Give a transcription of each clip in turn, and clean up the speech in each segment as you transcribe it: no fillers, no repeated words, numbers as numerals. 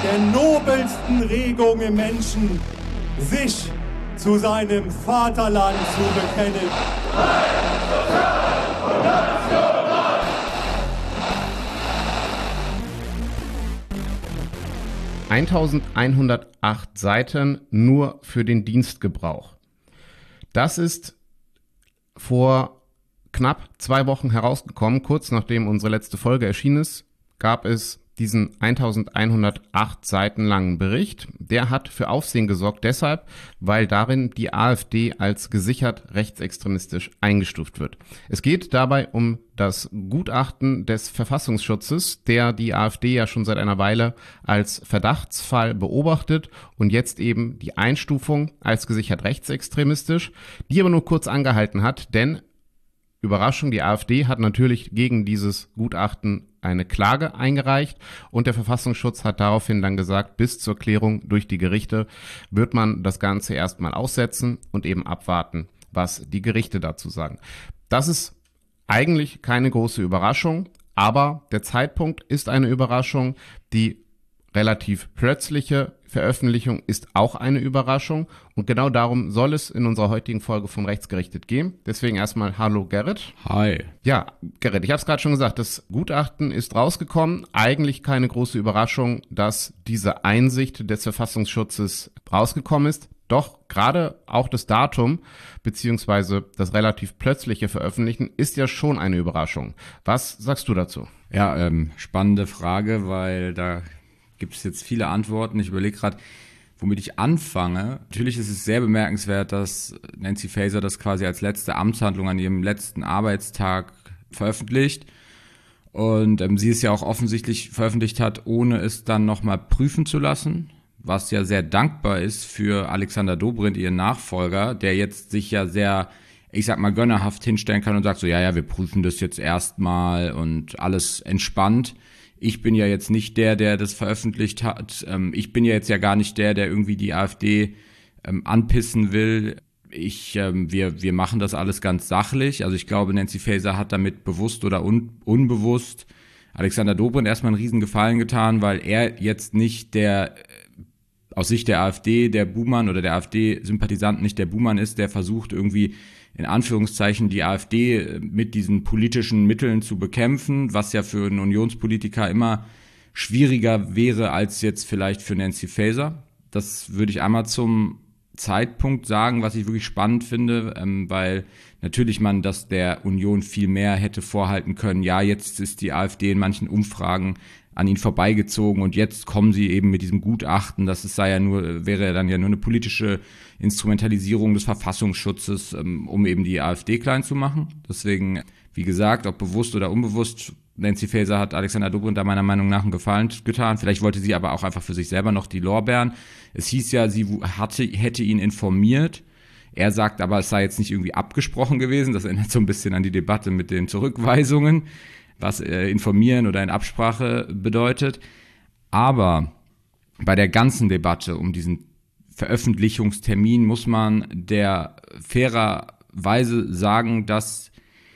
der nobelsten Regung im Menschen, sich zu seinem Vaterland zu bekennen. 1108 Seiten nur für den Dienstgebrauch. Das ist vor knapp 2 Wochen herausgekommen. Kurz nachdem unsere letzte Folge erschienen ist, gab es diesen 1108 Seiten langen Bericht. Der hat für Aufsehen gesorgt deshalb, weil darin die AfD als gesichert rechtsextremistisch eingestuft wird. Es geht dabei um das Gutachten des Verfassungsschutzes, der die AfD ja schon seit einer Weile als Verdachtsfall beobachtet und jetzt eben die Einstufung als gesichert rechtsextremistisch, die aber nur kurz angehalten hat, denn Überraschung, die AfD hat natürlich gegen dieses Gutachten eine Klage eingereicht und der Verfassungsschutz hat daraufhin dann gesagt, bis zur Klärung durch die Gerichte wird man das Ganze erstmal aussetzen und eben abwarten, was die Gerichte dazu sagen. Das ist eigentlich keine große Überraschung, aber der Zeitpunkt ist eine Überraschung. Die relativ plötzliche Veröffentlichung ist auch eine Überraschung und genau darum soll es in unserer heutigen Folge vom Rechtsgerichtet gehen. Deswegen erstmal hallo Gerrit. Hi. Ja, Gerrit, ich habe es gerade schon gesagt, das Gutachten ist rausgekommen. Eigentlich keine große Überraschung, dass diese Einsicht des Verfassungsschutzes rausgekommen ist. Doch gerade auch das Datum beziehungsweise das relativ plötzliche Veröffentlichen ist ja schon eine Überraschung. Was sagst du dazu? Ja, spannende Frage, weil da gibt es jetzt viele Antworten. Ich überlege gerade, womit ich anfange. Natürlich ist es sehr bemerkenswert, dass Nancy Faeser das quasi als letzte Amtshandlung an ihrem letzten Arbeitstag veröffentlicht. Und sie es ja auch offensichtlich veröffentlicht hat, ohne es dann nochmal prüfen zu lassen. Was ja sehr dankbar ist für Alexander Dobrindt, ihren Nachfolger, der jetzt sich ja sehr, ich sag mal, gönnerhaft hinstellen kann und sagt so, ja, wir prüfen das jetzt erstmal und alles entspannt. Ich bin ja jetzt nicht der das veröffentlicht hat. Ich bin ja jetzt ja gar nicht der irgendwie die AfD anpissen will. Wir machen das alles ganz sachlich. Also ich glaube, Nancy Faeser hat damit bewusst oder unbewusst Alexander Dobrindt erstmal einen riesen Gefallen getan, weil er jetzt nicht aus Sicht der AfD der Buhmann oder der AfD-Sympathisant nicht der Buhmann ist, der versucht irgendwie in Anführungszeichen die AfD mit diesen politischen Mitteln zu bekämpfen, was ja für einen Unionspolitiker immer schwieriger wäre als jetzt vielleicht für Nancy Faeser. Das würde ich einmal zum Zeitpunkt sagen, was ich wirklich spannend finde, weil natürlich man das der Union viel mehr hätte vorhalten können. Ja, jetzt ist die AfD in manchen Umfragen an ihn vorbeigezogen und jetzt kommen sie eben mit diesem Gutachten, wäre dann ja nur eine politische Instrumentalisierung des Verfassungsschutzes, um eben die AfD klein zu machen. Deswegen, wie gesagt, ob bewusst oder unbewusst, Nancy Faeser hat Alexander Dobrindt da meiner Meinung nach einen Gefallen getan. Vielleicht wollte sie aber auch einfach für sich selber noch die Lorbeeren. Es hieß ja, sie hätte ihn informiert. Er sagt aber, es sei jetzt nicht irgendwie abgesprochen gewesen. Das erinnert so ein bisschen an die Debatte mit den Zurückweisungen, was informieren oder in Absprache bedeutet. Aber bei der ganzen Debatte um diesen Veröffentlichungstermin muss man der fairerweise sagen, dass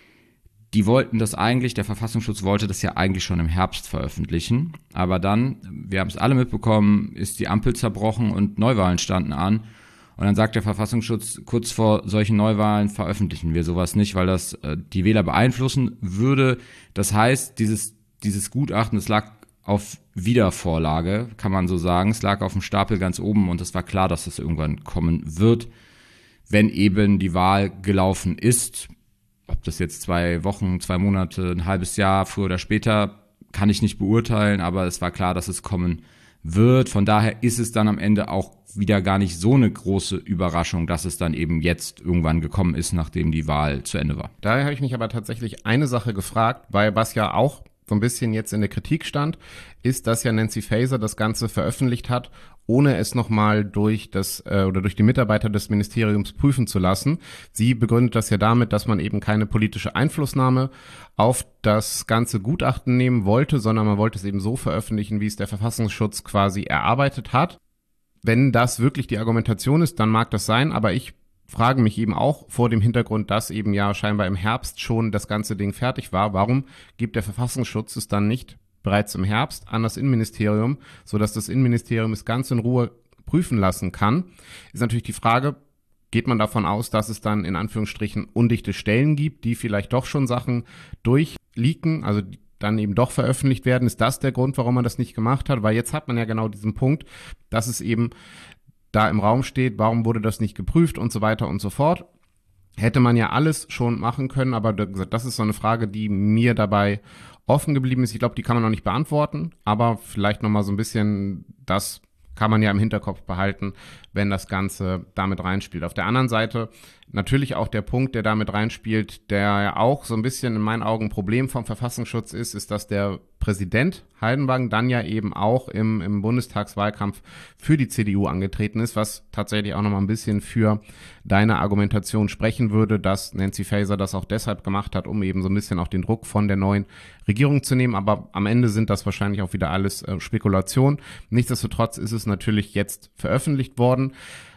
der Verfassungsschutz wollte das ja eigentlich schon im Herbst veröffentlichen. Aber dann, wir haben es alle mitbekommen, ist die Ampel zerbrochen und Neuwahlen standen an. Und dann sagt der Verfassungsschutz, kurz vor solchen Neuwahlen veröffentlichen wir sowas nicht, weil das die Wähler beeinflussen würde. Das heißt, dieses Gutachten, es lag auf Wiedervorlage, kann man so sagen. Es lag auf dem Stapel ganz oben und es war klar, dass das irgendwann kommen wird, wenn eben die Wahl gelaufen ist. Ob das jetzt 2 Wochen, 2 Monate, ein halbes Jahr, früher oder später, kann ich nicht beurteilen, aber es war klar, dass es kommen wird. Von daher ist es dann am Ende auch wieder gar nicht so eine große Überraschung, dass es dann eben jetzt irgendwann gekommen ist, nachdem die Wahl zu Ende war. Daher habe ich mich aber tatsächlich eine Sache gefragt, weil was ja auch so ein bisschen jetzt in der Kritik stand, ist, dass ja Nancy Faeser das Ganze veröffentlicht hat, ohne es nochmal durch die Mitarbeiter des Ministeriums prüfen zu lassen. Sie begründet das ja damit, dass man eben keine politische Einflussnahme auf das ganze Gutachten nehmen wollte, sondern man wollte es eben so veröffentlichen, wie es der Verfassungsschutz quasi erarbeitet hat. Wenn das wirklich die Argumentation ist, dann mag das sein, aber ich frage mich eben auch vor dem Hintergrund, dass eben ja scheinbar im Herbst schon das ganze Ding fertig war. Warum gibt der Verfassungsschutz es dann nicht bereits im Herbst an das Innenministerium, sodass das Innenministerium es ganz in Ruhe prüfen lassen kann. Ist natürlich die Frage, geht man davon aus, dass es dann in Anführungsstrichen undichte Stellen gibt, die vielleicht doch schon Sachen durchleaken, also dann eben doch veröffentlicht werden? Ist das der Grund, warum man das nicht gemacht hat? Weil jetzt hat man ja genau diesen Punkt, dass es eben da im Raum steht, warum wurde das nicht geprüft und so weiter und so fort. Hätte man ja alles schon machen können, aber das ist so eine Frage, die mir dabei offen geblieben ist. Ich glaube, die kann man noch nicht beantworten, aber vielleicht nochmal so ein bisschen, das kann man ja im Hinterkopf behalten, wenn das Ganze damit reinspielt. Auf der anderen Seite natürlich auch der Punkt, der damit reinspielt, der ja auch so ein bisschen in meinen Augen ein Problem vom Verfassungsschutz ist, dass der Präsident Haldenwang dann ja eben auch im Bundestagswahlkampf für die CDU angetreten ist, was tatsächlich auch nochmal ein bisschen für deine Argumentation sprechen würde, dass Nancy Faeser das auch deshalb gemacht hat, um eben so ein bisschen auch den Druck von der neuen Regierung zu nehmen. Aber am Ende sind das wahrscheinlich auch wieder alles Spekulationen. Nichtsdestotrotz ist es natürlich jetzt veröffentlicht worden,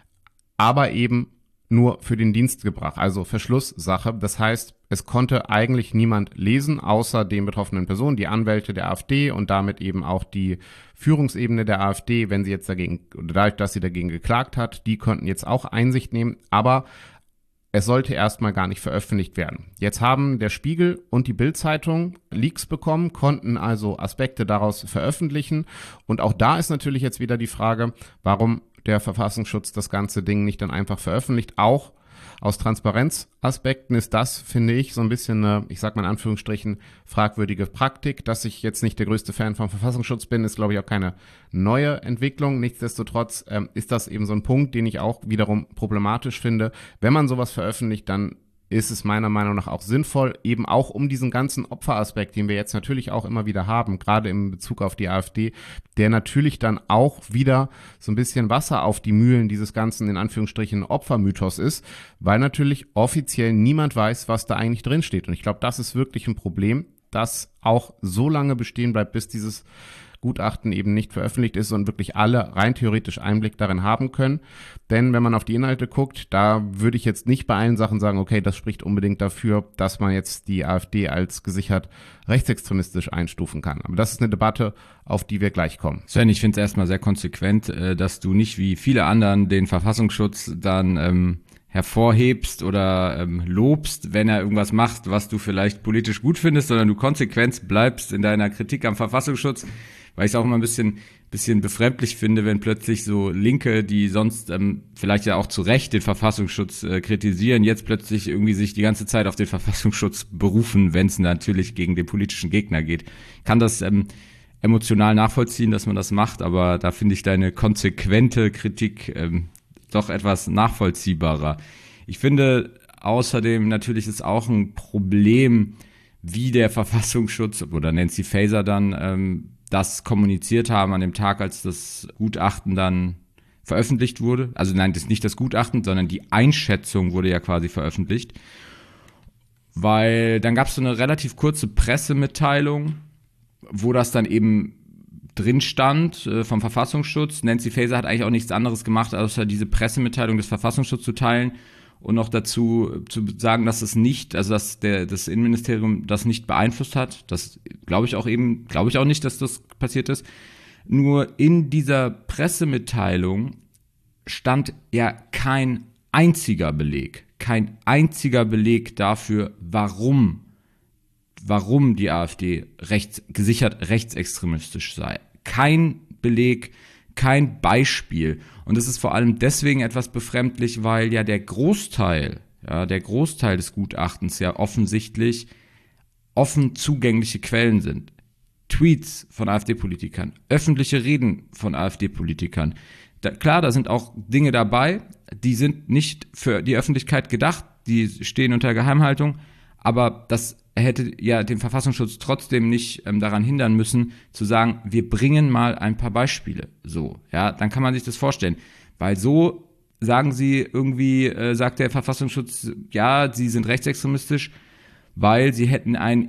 aber eben nur für den Dienstgebrauch, also Verschlusssache. Das heißt, es konnte eigentlich niemand lesen, außer den betroffenen Personen, die Anwälte der AfD und damit eben auch die Führungsebene der AfD, wenn sie jetzt dadurch, dass sie dagegen geklagt hat, die konnten jetzt auch Einsicht nehmen, aber es sollte erstmal gar nicht veröffentlicht werden. Jetzt haben der Spiegel und die Bild-Zeitung Leaks bekommen, konnten also Aspekte daraus veröffentlichen und auch da ist natürlich jetzt wieder die Frage, warum der Verfassungsschutz das ganze Ding nicht dann einfach veröffentlicht. Auch aus Transparenzaspekten ist das, finde ich, so ein bisschen eine, ich sag mal in Anführungsstrichen, fragwürdige Praktik. Dass ich jetzt nicht der größte Fan vom Verfassungsschutz bin, ist, glaube ich, auch keine neue Entwicklung. Nichtsdestotrotz ist das eben so ein Punkt, den ich auch wiederum problematisch finde. Wenn man sowas veröffentlicht, dann ist es meiner Meinung nach auch sinnvoll, eben auch um diesen ganzen Opferaspekt, den wir jetzt natürlich auch immer wieder haben, gerade im Bezug auf die AfD, der natürlich dann auch wieder so ein bisschen Wasser auf die Mühlen dieses ganzen, in Anführungsstrichen, Opfermythos ist, weil natürlich offiziell niemand weiß, was da eigentlich drin steht. Und ich glaube, das ist wirklich ein Problem, das auch so lange bestehen bleibt, bis dieses Gutachten eben nicht veröffentlicht ist und wirklich alle rein theoretisch Einblick darin haben können. Denn wenn man auf die Inhalte guckt, da würde ich jetzt nicht bei allen Sachen sagen, okay, das spricht unbedingt dafür, dass man jetzt die AfD als gesichert rechtsextremistisch einstufen kann. Aber das ist eine Debatte, auf die wir gleich kommen. Sven, ich finde es erstmal sehr konsequent, dass du nicht wie viele anderen den Verfassungsschutz dann hervorhebst oder lobst, wenn er irgendwas macht, was du vielleicht politisch gut findest, sondern du konsequent bleibst in deiner Kritik am Verfassungsschutz, weil ich es auch immer ein bisschen befremdlich finde, wenn plötzlich so Linke, die sonst vielleicht ja auch zu Recht den Verfassungsschutz kritisieren, jetzt plötzlich irgendwie sich die ganze Zeit auf den Verfassungsschutz berufen, wenn es natürlich gegen den politischen Gegner geht. Ich kann das emotional nachvollziehen, dass man das macht, aber da finde ich deine konsequente Kritik doch etwas nachvollziehbarer. Ich finde außerdem natürlich ist auch ein Problem, wie der Verfassungsschutz oder Nancy Faeser dann das kommuniziert haben an dem Tag, als das Gutachten dann veröffentlicht wurde. Also nein, das ist nicht das Gutachten, sondern die Einschätzung wurde ja quasi veröffentlicht. Weil dann gab es so eine relativ kurze Pressemitteilung, wo das dann eben drin stand vom Verfassungsschutz. Nancy Faeser hat eigentlich auch nichts anderes gemacht, außer diese Pressemitteilung des Verfassungsschutzes zu teilen und noch dazu zu sagen, dass es nicht, also dass das Innenministerium das nicht beeinflusst hat. Das glaube ich auch nicht, dass das passiert ist. Nur in dieser Pressemitteilung stand ja kein einziger Beleg dafür, warum die AfD gesichert rechtsextremistisch sei. Kein Beleg, kein Beispiel. Und das ist vor allem deswegen etwas befremdlich, weil ja der Großteil des Gutachtens ja offensichtlich offen zugängliche Quellen sind. Tweets von AfD-Politikern, öffentliche Reden von AfD-Politikern. Klar, da sind auch Dinge dabei, die sind nicht für die Öffentlichkeit gedacht, die stehen unter Geheimhaltung, aber das hätte ja den Verfassungsschutz trotzdem nicht daran hindern müssen, zu sagen, wir bringen mal ein paar Beispiele. So, ja, dann kann man sich das vorstellen. Weil so sagen sie irgendwie, sagt der Verfassungsschutz, ja, sie sind rechtsextremistisch, weil sie hätten einen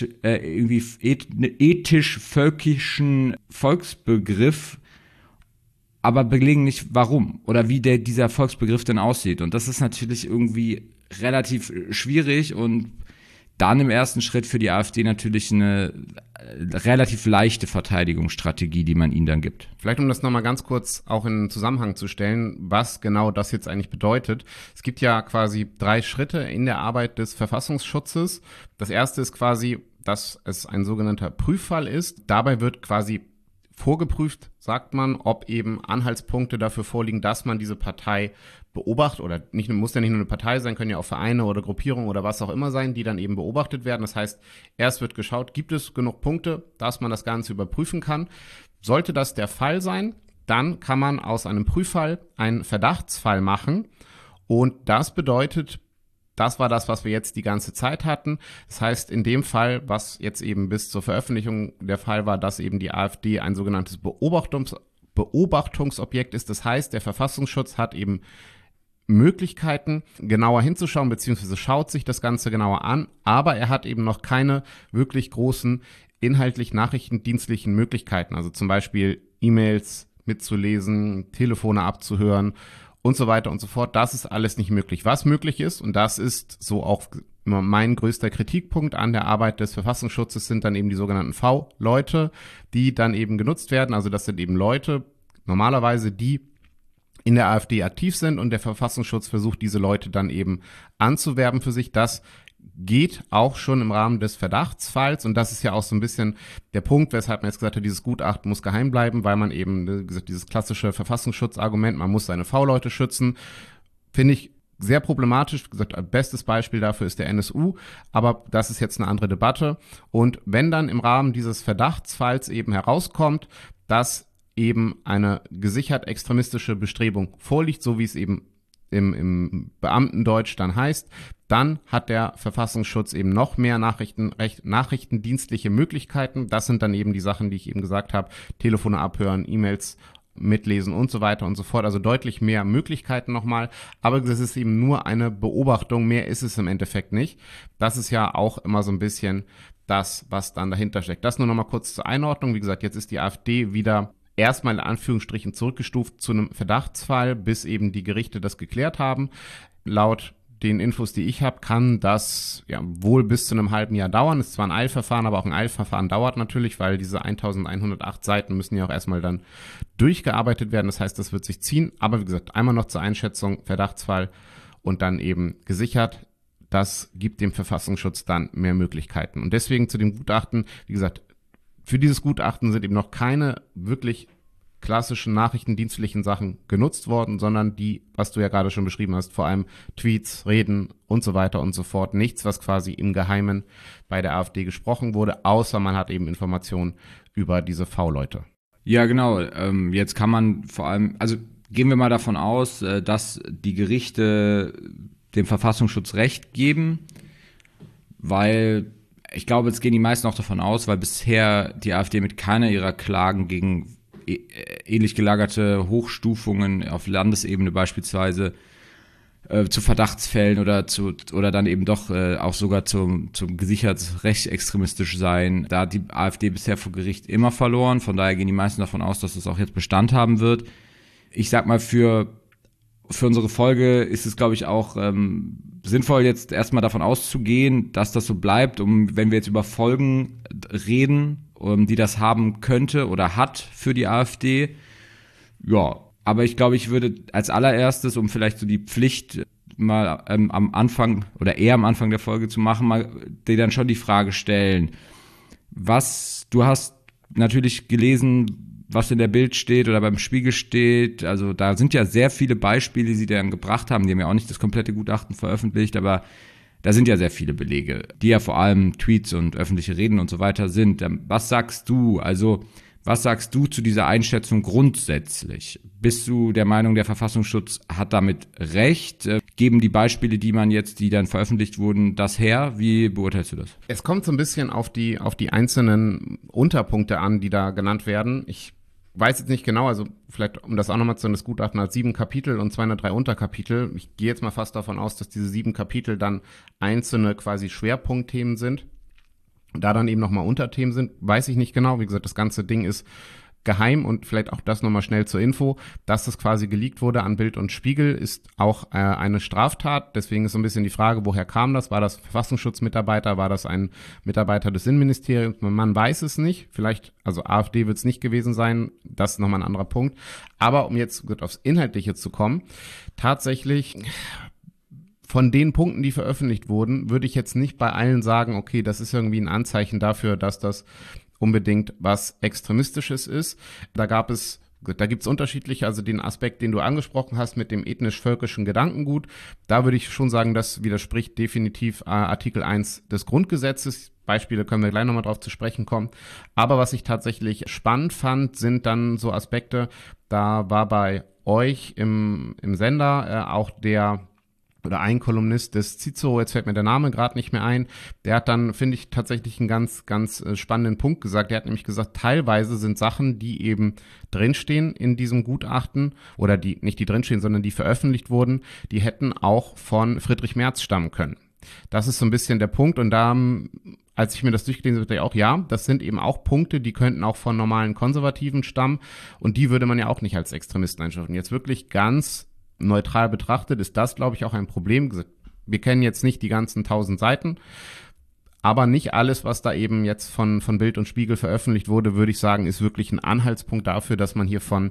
ethisch-völkischen Volksbegriff, aber belegen nicht, warum oder wie dieser Volksbegriff denn aussieht. Und das ist natürlich irgendwie relativ schwierig und dann im ersten Schritt für die AfD natürlich eine relativ leichte Verteidigungsstrategie, die man ihnen dann gibt. Vielleicht, um das nochmal ganz kurz auch in einen Zusammenhang zu stellen, was genau das jetzt eigentlich bedeutet. Es gibt ja quasi 3 Schritte in der Arbeit des Verfassungsschutzes. Das erste ist quasi, dass es ein sogenannter Prüffall ist. Dabei wird quasi vorgeprüft, sagt man, ob eben Anhaltspunkte dafür vorliegen, dass man diese Partei beobachtet, oder nicht, muss ja nicht nur eine Partei sein, können ja auch Vereine oder Gruppierungen oder was auch immer sein, die dann eben beobachtet werden. Das heißt, erst wird geschaut, gibt es genug Punkte, dass man das Ganze überprüfen kann. Sollte das der Fall sein, dann kann man aus einem Prüffall einen Verdachtsfall machen, und das bedeutet, das war das, was wir jetzt die ganze Zeit hatten. Das heißt, in dem Fall, was jetzt eben bis zur Veröffentlichung der Fall war, dass eben die AfD ein sogenanntes Beobachtungsobjekt ist. Das heißt, der Verfassungsschutz hat eben Möglichkeiten, genauer hinzuschauen, beziehungsweise schaut sich das Ganze genauer an, aber er hat eben noch keine wirklich großen inhaltlich nachrichtendienstlichen Möglichkeiten. Also zum Beispiel E-Mails mitzulesen, Telefone abzuhören und so weiter und so fort. Das ist alles nicht möglich. Was möglich ist, und das ist so auch mein größter Kritikpunkt an der Arbeit des Verfassungsschutzes, sind dann eben die sogenannten V-Leute, die dann eben genutzt werden. Also das sind eben Leute, normalerweise, die in der AfD aktiv sind, und der Verfassungsschutz versucht, diese Leute dann eben anzuwerben für sich. Das geht auch schon im Rahmen des Verdachtsfalls, und das ist ja auch so ein bisschen der Punkt, weshalb man jetzt gesagt hat, dieses Gutachten muss geheim bleiben, weil man eben, wie gesagt, dieses klassische Verfassungsschutzargument, man muss seine V-Leute schützen, finde ich sehr problematisch. Wie gesagt, bestes Beispiel dafür ist der NSU, aber das ist jetzt eine andere Debatte. Und wenn dann im Rahmen dieses Verdachtsfalls eben herauskommt, dass eben eine gesichert extremistische Bestrebung vorliegt, so wie es eben im Beamtendeutsch dann heißt, dann hat der Verfassungsschutz eben noch mehr nachrichtendienstliche Möglichkeiten. Das sind dann eben die Sachen, die ich eben gesagt habe, Telefone abhören, E-Mails mitlesen und so weiter und so fort. Also deutlich mehr Möglichkeiten nochmal. Aber das ist eben nur eine Beobachtung, mehr ist es im Endeffekt nicht. Das ist ja auch immer so ein bisschen das, was dann dahinter steckt. Das nur nochmal kurz zur Einordnung. Wie gesagt, jetzt ist die AfD wieder erstmal in Anführungsstrichen zurückgestuft zu einem Verdachtsfall, bis eben die Gerichte das geklärt haben. Laut den Infos, die ich habe, kann das ja wohl bis zu einem halben Jahr dauern. Es ist zwar ein Eilverfahren, aber auch ein Eilverfahren dauert natürlich, weil diese 1108 Seiten müssen ja auch erstmal dann durchgearbeitet werden. Das heißt, das wird sich ziehen. Aber wie gesagt, einmal noch zur Einschätzung, Verdachtsfall und dann eben gesichert. Das gibt dem Verfassungsschutz dann mehr Möglichkeiten. Und deswegen zu dem Gutachten, wie gesagt, für dieses Gutachten sind eben noch keine wirklich klassischen nachrichtendienstlichen Sachen genutzt worden, sondern die, was du ja gerade schon beschrieben hast, vor allem Tweets, Reden und so weiter und so fort. Nichts, was quasi im Geheimen bei der AfD gesprochen wurde, außer man hat eben Informationen über diese V-Leute. Ja, genau. Jetzt kann man vor allem, also gehen wir mal davon aus, dass die Gerichte dem Verfassungsschutz Recht geben, weil ich glaube, jetzt gehen die meisten auch davon aus, weil bisher die AfD mit keiner ihrer Klagen gegen ähnlich gelagerte Hochstufungen auf Landesebene beispielsweise zu Verdachtsfällen oder dann eben doch auch sogar zum gesichert rechtsextremistisch sein. Da hat die AfD bisher vor Gericht immer verloren, von daher gehen die meisten davon aus, dass das auch jetzt Bestand haben wird. Ich sag mal, für unsere Folge ist es, glaube ich, auch sinnvoll, jetzt erstmal davon auszugehen, dass das so bleibt, wenn wir jetzt über Folgen reden, die das haben könnte oder hat für die AfD. Ja, aber ich glaube, ich würde als allererstes, um vielleicht so die Pflicht mal am Anfang oder eher am Anfang der Folge zu machen, mal dir dann schon die Frage stellen, du hast natürlich gelesen, was in der Bild steht oder beim Spiegel steht. Also da sind ja sehr viele Beispiele, die sie dann gebracht haben. Die haben ja auch nicht das komplette Gutachten veröffentlicht, aber da sind ja sehr viele Belege, die ja vor allem Tweets und öffentliche Reden und so weiter sind. Was sagst du? Also was sagst du zu dieser Einschätzung grundsätzlich? Bist du der Meinung, der Verfassungsschutz hat damit recht? Geben die Beispiele, die dann veröffentlicht wurden, das her? Wie beurteilst du das? Es kommt so ein bisschen auf die einzelnen Unterpunkte an, die da genannt werden. Ich weiß jetzt nicht genau, also vielleicht, um das auch nochmal zu sagen, das Gutachten hat 7 Kapitel und 203 Unterkapitel. Ich gehe jetzt mal fast davon aus, dass diese 7 Kapitel dann einzelne quasi Schwerpunktthemen sind. Da dann eben nochmal Unterthemen sind, weiß ich nicht genau. Wie gesagt, das ganze Ding ist geheim und vielleicht auch das nochmal schnell zur Info, dass das quasi geleakt wurde an Bild und Spiegel, ist auch eine Straftat. Deswegen ist so ein bisschen die Frage, woher kam das? War das Verfassungsschutzmitarbeiter? War das ein Mitarbeiter des Innenministeriums? Man weiß es nicht. Vielleicht, also AfD wird es nicht gewesen sein. Das ist nochmal ein anderer Punkt. Aber um jetzt aufs Inhaltliche zu kommen, tatsächlich von den Punkten, die veröffentlicht wurden, würde ich jetzt nicht bei allen sagen, okay, das ist irgendwie ein Anzeichen dafür, dass das unbedingt was Extremistisches ist. Da gibt's unterschiedliche, also den Aspekt, den du angesprochen hast mit dem ethnisch-völkischen Gedankengut, da würde ich schon sagen, das widerspricht definitiv Artikel 1 des Grundgesetzes. Beispiele können wir gleich nochmal drauf zu sprechen kommen. Aber was ich tatsächlich spannend fand, sind dann so Aspekte, da war bei euch im Sender auch ein Kolumnist des Cicero, jetzt fällt mir der Name gerade nicht mehr ein, der hat dann, finde ich, tatsächlich einen ganz, ganz spannenden Punkt gesagt. Der hat nämlich gesagt, teilweise sind Sachen, die eben drinstehen in diesem Gutachten oder die nicht die drinstehen, sondern die veröffentlicht wurden, die hätten auch von Friedrich Merz stammen können. Das ist so ein bisschen der Punkt und da, als ich mir das durchgelesen habe, dachte ich auch, ja, das sind eben auch Punkte, die könnten auch von normalen Konservativen stammen und die würde man ja auch nicht als Extremisten einstufen. Jetzt wirklich ganz neutral betrachtet ist das, glaube ich, auch ein Problem. Wir kennen jetzt nicht die ganzen 1000 Seiten, aber nicht alles, was da eben jetzt von Bild und Spiegel veröffentlicht wurde, würde ich sagen, ist wirklich ein Anhaltspunkt dafür, dass man hier von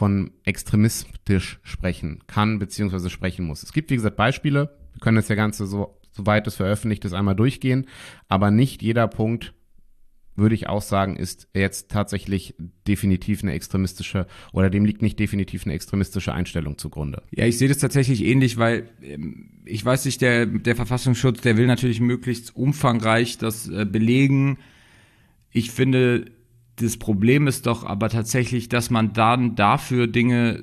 extremistisch sprechen kann bzw. sprechen muss. Es gibt, wie gesagt, Beispiele. Wir können das ja Ganze soweit es veröffentlicht ist, einmal durchgehen, aber nicht jeder Punkt, würde ich auch sagen, ist jetzt tatsächlich definitiv eine extremistische oder dem liegt nicht definitiv eine extremistische Einstellung zugrunde. Ja, ich sehe das tatsächlich ähnlich, weil ich weiß nicht, der Verfassungsschutz, der will natürlich möglichst umfangreich das belegen. Ich finde, das Problem ist doch aber tatsächlich, dass man dann dafür Dinge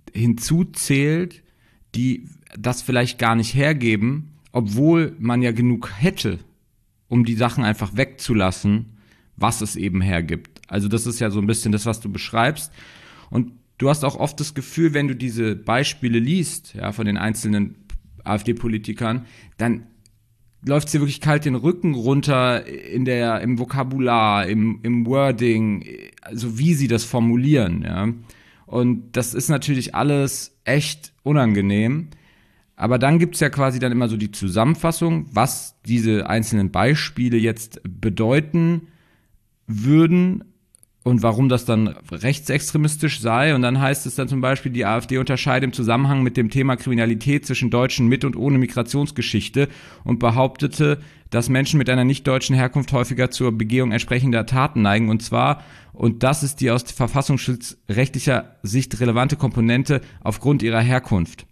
hinzuzählt, die das vielleicht gar nicht hergeben, obwohl man ja genug hätte, um die Sachen einfach wegzulassen, was es eben hergibt. Also das ist ja so ein bisschen das, was du beschreibst. Und du hast auch oft das Gefühl, wenn du diese Beispiele liest, ja, von den einzelnen AfD-Politikern, dann läuft es dir wirklich kalt den Rücken runter im Vokabular, im Wording, also wie sie das formulieren, ja. Und das ist natürlich alles echt unangenehm. Aber dann gibt's ja quasi dann immer so die Zusammenfassung, was diese einzelnen Beispiele jetzt bedeuten würden und warum das dann rechtsextremistisch sei. Und dann heißt es dann zum Beispiel, die AfD unterscheidet im Zusammenhang mit dem Thema Kriminalität zwischen Deutschen mit und ohne Migrationsgeschichte und behauptete, dass Menschen mit einer nicht-deutschen Herkunft häufiger zur Begehung entsprechender Taten neigen. Und zwar, und das ist die aus verfassungsschutzrechtlicher Sicht relevante Komponente, aufgrund ihrer Herkunft.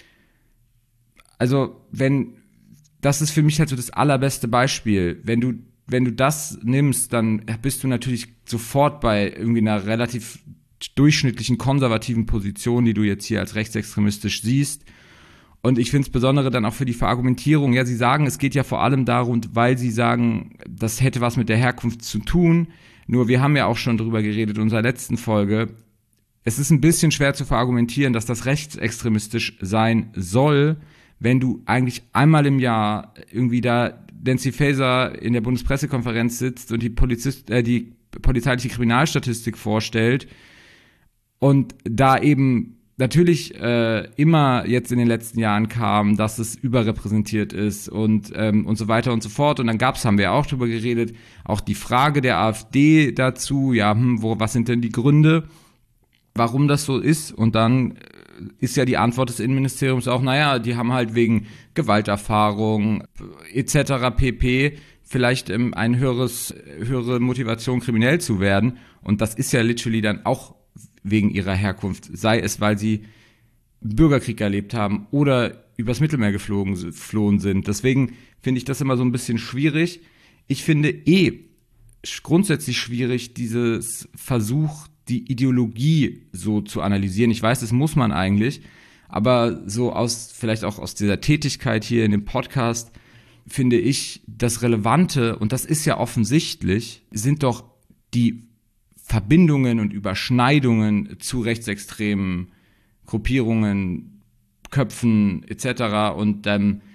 Also, das ist für mich halt so das allerbeste Beispiel. Wenn du das nimmst, dann bist du natürlich sofort bei irgendwie einer relativ durchschnittlichen konservativen Position, die du jetzt hier als rechtsextremistisch siehst. Und ich finde es besonders dann auch für die Verargumentierung. Ja, sie sagen, es geht ja vor allem darum, weil sie sagen, das hätte was mit der Herkunft zu tun. Nur wir haben ja auch schon drüber geredet in unserer letzten Folge. Es ist ein bisschen schwer zu verargumentieren, dass das rechtsextremistisch sein soll, wenn du eigentlich einmal im Jahr irgendwie da Nancy Faeser in der Bundespressekonferenz sitzt und die polizeiliche Kriminalstatistik vorstellt und da eben natürlich immer jetzt in den letzten Jahren kam, dass es überrepräsentiert ist und so weiter und so fort. Und dann haben wir auch drüber geredet, auch die Frage der AfD dazu, ja, was sind denn die Gründe, warum das so ist? Und dann ist ja die Antwort des Innenministeriums auch, naja, die haben halt wegen Gewalterfahrung etc. pp. Vielleicht eine höhere Motivation, kriminell zu werden. Und das ist ja literally dann auch wegen ihrer Herkunft. Sei es, weil sie Bürgerkrieg erlebt haben oder übers Mittelmeer geflohen sind. Deswegen finde ich das immer so ein bisschen schwierig. Ich finde grundsätzlich schwierig, dieses Versuch, die Ideologie so zu analysieren. Ich weiß, das muss man eigentlich, aber so vielleicht auch aus dieser Tätigkeit hier in dem Podcast finde ich das Relevante, und das ist ja offensichtlich, sind doch die Verbindungen und Überschneidungen zu rechtsextremen Gruppierungen, Köpfen etc. Und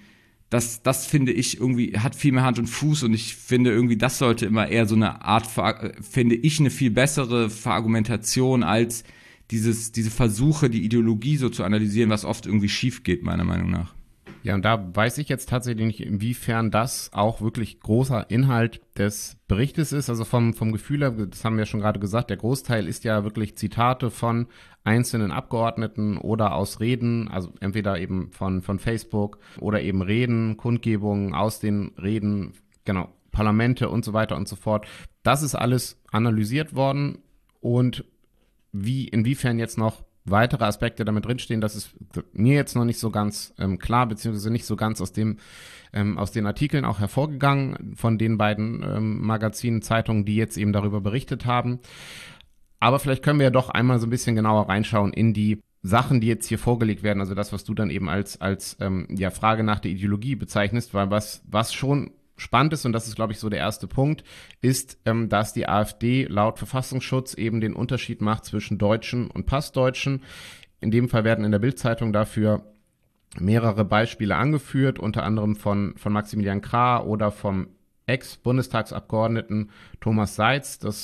das finde ich irgendwie, hat viel mehr Hand und Fuß und ich finde irgendwie, das sollte immer eher so eine Art, finde ich, eine viel bessere Verargumentation als diese Versuche, die Ideologie so zu analysieren, was oft irgendwie schief geht, meiner Meinung nach. Ja, und da weiß ich jetzt tatsächlich nicht, inwiefern das auch wirklich großer Inhalt des Berichtes ist. Also vom Gefühl her, das haben wir schon gerade gesagt, der Großteil ist ja wirklich Zitate von einzelnen Abgeordneten oder aus Reden, also entweder eben von Facebook oder eben Reden, Kundgebungen aus den Reden, genau, Parlamente und so weiter und so fort. Das ist alles analysiert worden und inwiefern jetzt noch weitere Aspekte damit drinstehen, das ist mir jetzt noch nicht so ganz klar, beziehungsweise nicht so ganz aus den Artikeln auch hervorgegangen von den beiden Magazinen, Zeitungen, die jetzt eben darüber berichtet haben. Aber vielleicht können wir ja doch einmal so ein bisschen genauer reinschauen in die Sachen, die jetzt hier vorgelegt werden, also das, was du dann eben als Frage nach der Ideologie bezeichnest, weil was schon spannend ist, und das ist, glaube ich, so der erste Punkt, ist, dass die AfD laut Verfassungsschutz eben den Unterschied macht zwischen Deutschen und Passdeutschen. In dem Fall werden in der Bild-Zeitung dafür mehrere Beispiele angeführt, unter anderem von Maximilian Krah oder vom Ex-Bundestagsabgeordneten Thomas Seitz, der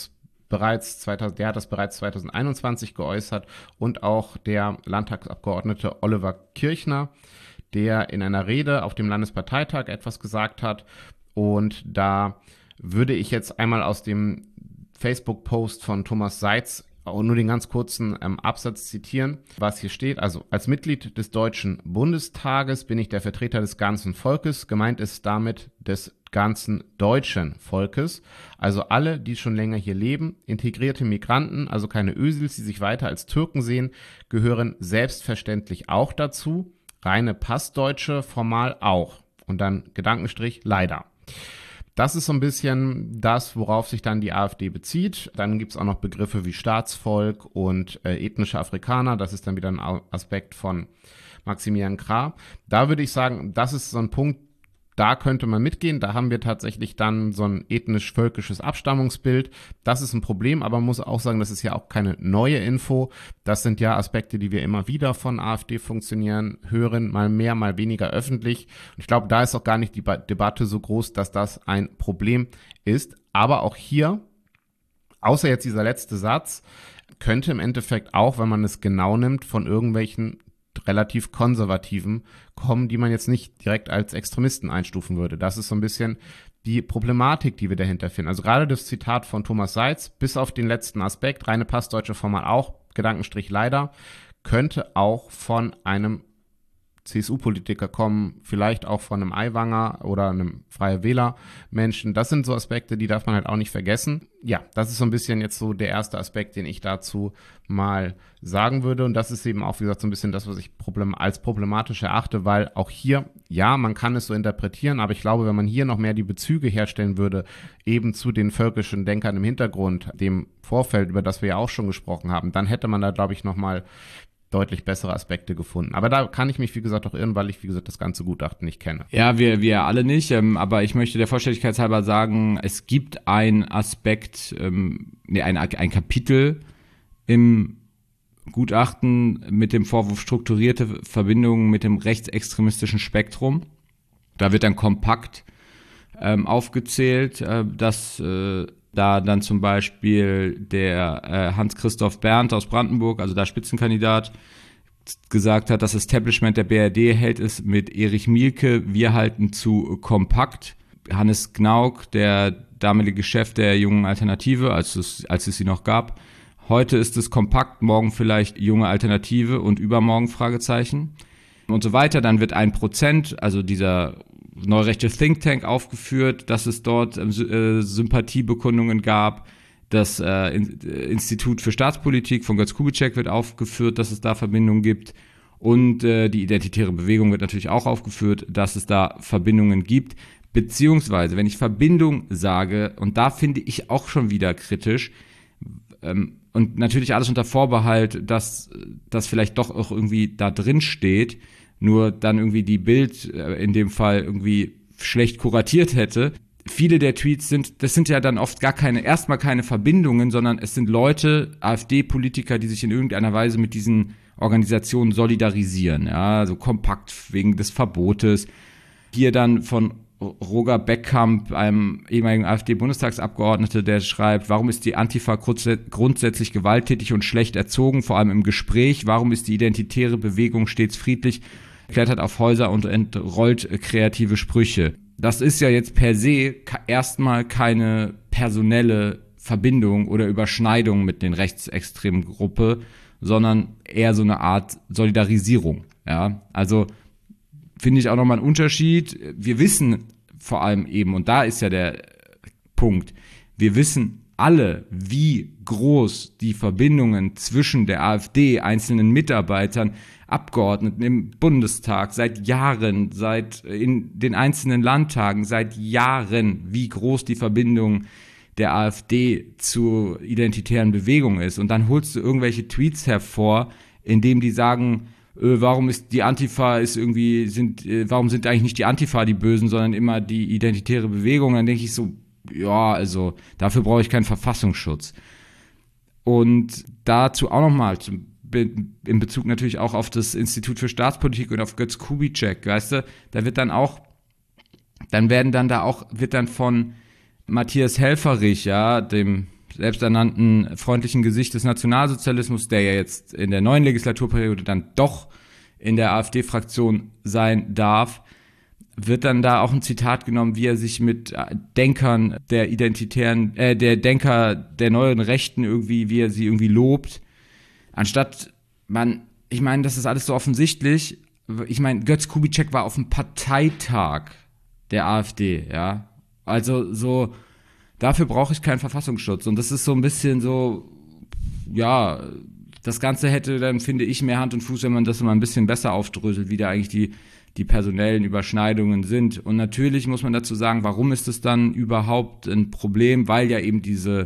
hat das bereits 2021 geäußert, und auch der Landtagsabgeordnete Oliver Kirchner, der in einer Rede auf dem Landesparteitag etwas gesagt hat. Und da würde ich jetzt einmal aus dem Facebook-Post von Thomas Seitz auch nur den ganz kurzen Absatz zitieren, was hier steht. Also, als Mitglied des Deutschen Bundestages bin ich der Vertreter des ganzen Volkes. Gemeint ist damit des ganzen deutschen Volkes. Also alle, die schon länger hier leben, integrierte Migranten, also keine Ösels, die sich weiter als Türken sehen, gehören selbstverständlich auch dazu. Reine Passdeutsche formal auch. Und dann Gedankenstrich, leider. Das ist so ein bisschen das, worauf sich dann die AfD bezieht. Dann gibt es auch noch Begriffe wie Staatsvolk und ethnische Afrikaner. Das ist dann wieder ein Aspekt von Maximilian Krah. Da würde ich sagen, das ist so ein Punkt, da könnte man mitgehen. Da haben wir tatsächlich dann so ein ethnisch-völkisches Abstammungsbild. Das ist ein Problem, aber man muss auch sagen, das ist ja auch keine neue Info. Das sind ja Aspekte, die wir immer wieder von AfD-Funktionären hören, mal mehr, mal weniger öffentlich. Und ich glaube, da ist auch gar nicht die Debatte so groß, dass das ein Problem ist. Aber auch hier, außer jetzt dieser letzte Satz, könnte im Endeffekt auch, wenn man es genau nimmt, von irgendwelchen relativ Konservativen kommen, die man jetzt nicht direkt als Extremisten einstufen würde. Das ist so ein bisschen die Problematik, die wir dahinter finden. Also gerade das Zitat von Thomas Seitz, bis auf den letzten Aspekt, reine Passdeutsche formal auch, Gedankenstrich leider, könnte auch von einem CSU-Politiker kommen, vielleicht auch von einem Aiwanger oder einem Freie Wähler-Menschen. Das sind so Aspekte, die darf man halt auch nicht vergessen. Ja, das ist so ein bisschen jetzt so der erste Aspekt, den ich dazu mal sagen würde. Und das ist eben auch, wie gesagt, so ein bisschen das, was ich als problematisch erachte, weil auch hier, ja, man kann es so interpretieren, aber ich glaube, wenn man hier noch mehr die Bezüge herstellen würde, eben zu den völkischen Denkern im Hintergrund, dem Vorfeld, über das wir ja auch schon gesprochen haben, dann hätte man da, glaube ich, nochmal deutlich bessere Aspekte gefunden. Aber da kann ich mich, wie gesagt, auch irren, weil ich, wie gesagt, das ganze Gutachten nicht kenne. Ja, wir alle nicht, aber ich möchte der Vollständigkeit halber sagen, es gibt ein Aspekt, ein Kapitel im Gutachten mit dem Vorwurf strukturierte Verbindungen mit dem rechtsextremistischen Spektrum. Da wird dann kompakt aufgezählt, dass da dann zum Beispiel der Hans-Christoph Berndt aus Brandenburg, also da Spitzenkandidat, gesagt hat, das Establishment der BRD hält es mit Erich Mielke, wir halten zu kompakt. Hannes Gnauk, der damalige Chef der Jungen Alternative, als es sie noch gab, heute ist es kompakt, morgen vielleicht Junge Alternative und übermorgen Fragezeichen und so weiter. Dann wird 1%, also dieser neurechte Think Tank aufgeführt, dass es dort Sympathiebekundungen gab. Das Institut für Staatspolitik von Götz Kubitschek wird aufgeführt, dass es da Verbindungen gibt. Und die Identitäre Bewegung wird natürlich auch aufgeführt, dass es da Verbindungen gibt. Beziehungsweise, wenn ich Verbindung sage, und da finde ich auch schon wieder kritisch, und natürlich alles unter Vorbehalt, dass das vielleicht doch auch irgendwie da drin steht, nur dann irgendwie die Bild in dem Fall irgendwie schlecht kuratiert hätte. Viele der Tweets sind ja dann oft erstmal keine Verbindungen, sondern es sind Leute, AfD-Politiker, die sich in irgendeiner Weise mit diesen Organisationen solidarisieren, ja, so kompakt wegen des Verbotes. Hier dann von Roger Beckkamp, einem ehemaligen AfD-Bundestagsabgeordnete, der schreibt, warum ist die Antifa grundsätzlich gewalttätig und schlecht erzogen, vor allem im Gespräch? Warum ist die identitäre Bewegung stets friedlich, klettert auf Häuser und entrollt kreative Sprüche? Das ist ja jetzt per se erstmal keine personelle Verbindung oder Überschneidung mit den rechtsextremen Gruppe, sondern eher so eine Art Solidarisierung. Ja, also finde ich auch nochmal einen Unterschied. Wir wissen vor allem eben, und da ist ja der Punkt, wir wissen alle, wie groß die Verbindungen zwischen der AfD, einzelnen Mitarbeitern, Abgeordneten im Bundestag seit Jahren, seit in den einzelnen Landtagen, seit Jahren, wie groß die Verbindung der AfD zur identitären Bewegung ist. Und dann holst du irgendwelche Tweets hervor, in dem die sagen, warum ist die Antifa warum sind eigentlich nicht die Antifa die Bösen, sondern immer die identitäre Bewegung? Dann denke ich so, ja, also dafür brauche ich keinen Verfassungsschutz. Und dazu auch nochmal, in Bezug natürlich auch auf das Institut für Staatspolitik und auf Götz Kubitschek, weißt du, wird dann von Matthias Helfferich, ja, dem selbsternannten freundlichen Gesicht des Nationalsozialismus, der ja jetzt in der neuen Legislaturperiode dann doch in der AfD-Fraktion sein darf, wird dann da auch ein Zitat genommen, wie er sich mit Denkern der Denker der neueren Rechten wie er sie irgendwie lobt, anstatt ich meine, das ist alles so offensichtlich. Ich meine, Götz Kubitschek war auf dem Parteitag der AfD, ja. Also so, dafür brauche ich keinen Verfassungsschutz. Und das ist so ein bisschen so, ja, das Ganze hätte dann, finde ich, mehr Hand und Fuß, wenn man das mal ein bisschen besser aufdröselt, wie da eigentlich die personellen Überschneidungen sind. Und natürlich muss man dazu sagen, warum ist es dann überhaupt ein Problem? Weil ja eben diese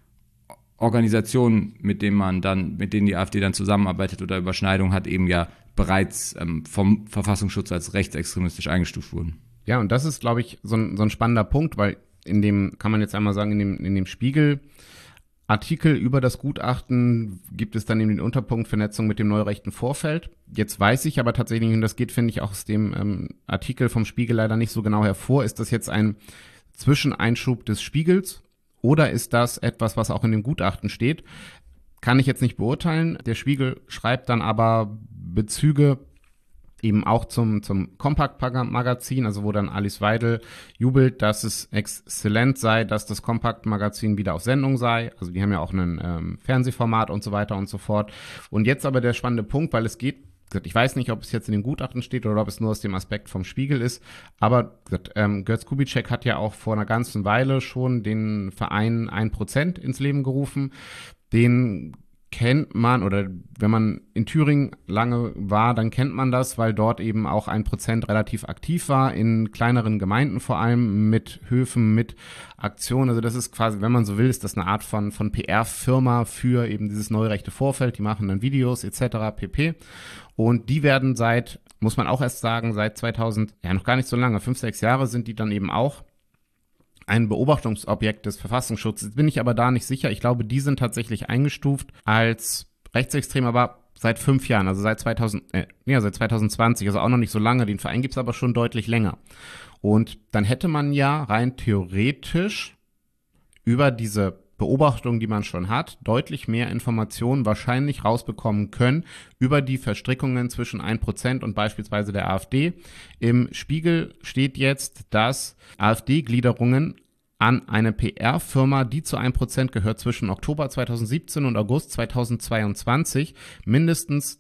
Organisationen, mit denen die AfD dann zusammenarbeitet oder Überschneidung hat, eben ja bereits vom Verfassungsschutz als rechtsextremistisch eingestuft wurden. Ja, und das ist, glaube ich, so ein spannender Punkt, weil kann man jetzt einmal sagen, in dem Spiegel-Artikel über das Gutachten gibt es dann eben den Unterpunkt Vernetzung mit dem neurechten Vorfeld. Jetzt weiß ich aber tatsächlich, und das geht, finde ich, auch aus dem Artikel vom Spiegel leider nicht so genau hervor, ist das jetzt ein Zwischeneinschub des Spiegels oder ist das etwas, was auch in dem Gutachten steht? Kann ich jetzt nicht beurteilen. Der Spiegel schreibt dann aber Bezüge eben auch zum Compact-Magazin, also wo dann Alice Weidel jubelt, dass es exzellent sei, dass das Compact-Magazin wieder auf Sendung sei. Also die haben ja auch ein Fernsehformat und so weiter und so fort. Und jetzt aber der spannende Punkt, weil es geht, ich weiß nicht, ob es jetzt in dem Gutachten steht oder ob es nur aus dem Aspekt vom Spiegel ist, aber Götz Kubitschek hat ja auch vor einer ganzen Weile schon den Verein 1% ins Leben gerufen. Den kennt man, oder wenn man in Thüringen lange war, dann kennt man das, weil dort eben auch 1% relativ aktiv war, in kleineren Gemeinden vor allem, mit Höfen, mit Aktionen. Also das ist quasi, wenn man so will, ist das eine Art von PR-Firma für eben dieses neurechte Vorfeld. Die machen dann Videos etc. pp. Und die werden muss man auch erst sagen, seit 2000, ja noch gar nicht so lange, 5-6 Jahre sind die dann eben auch ein Beobachtungsobjekt des Verfassungsschutzes. Jetzt bin ich aber da nicht sicher. Ich glaube, die sind tatsächlich eingestuft als rechtsextrem, aber seit 5 Jahren, also seit 2020, also auch noch nicht so lange. Den Verein gibt es aber schon deutlich länger. Und dann hätte man ja rein theoretisch über diese Beobachtung, die man schon hat, deutlich mehr Informationen wahrscheinlich rausbekommen können über die Verstrickungen zwischen 1% und beispielsweise der AfD. Im Spiegel steht jetzt, dass AfD-Gliederungen an eine PR-Firma, die zu 1% gehört, zwischen Oktober 2017 und August 2022 mindestens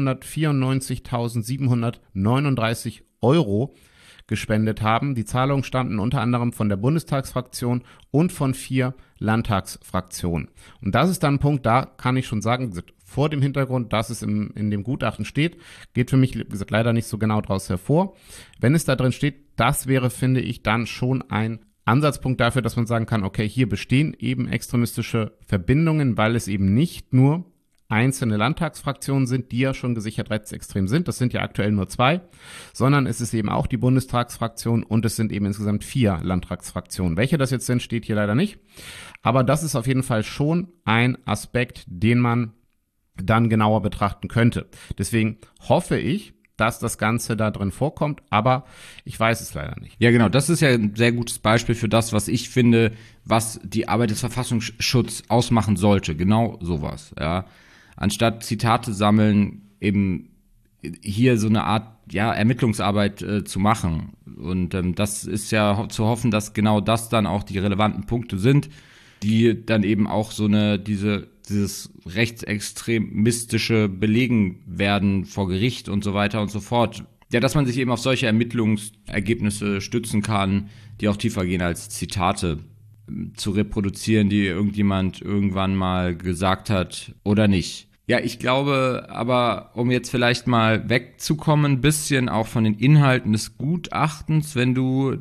294.739 € gespendet haben. Die Zahlungen stammten unter anderem von der Bundestagsfraktion und von 4 Landtagsfraktionen. Und das ist dann ein Punkt, da kann ich schon sagen, vor dem Hintergrund, dass es in dem Gutachten steht, geht für mich leider nicht so genau daraus hervor. Wenn es da drin steht, das wäre, finde ich, dann schon ein Ansatzpunkt dafür, dass man sagen kann, okay, hier bestehen eben extremistische Verbindungen, weil es eben nicht nur einzelne Landtagsfraktionen sind, die ja schon gesichert rechtsextrem sind. Das sind ja aktuell nur 2, sondern es ist eben auch die Bundestagsfraktion und es sind eben insgesamt 4 Landtagsfraktionen. Welche das jetzt sind, steht hier leider nicht. Aber das ist auf jeden Fall schon ein Aspekt, den man dann genauer betrachten könnte. Deswegen hoffe ich, dass das Ganze da drin vorkommt, aber ich weiß es leider nicht. Ja, genau, das ist ja ein sehr gutes Beispiel für das, was ich finde, was die Arbeit des Verfassungsschutzes ausmachen sollte. Genau sowas, ja. Anstatt Zitate sammeln, eben hier so eine Art, ja, Ermittlungsarbeit zu machen. Und das ist ja zu hoffen, dass genau das dann auch die relevanten Punkte sind, die dann eben auch so dieses rechtsextremistische Belegen werden vor Gericht und so weiter und so fort. Ja, dass man sich eben auf solche Ermittlungsergebnisse stützen kann, die auch tiefer gehen als Zitate zu reproduzieren, die irgendjemand irgendwann mal gesagt hat oder nicht. Ja, ich glaube aber, um jetzt vielleicht mal wegzukommen, ein bisschen auch von den Inhalten des Gutachtens, wenn du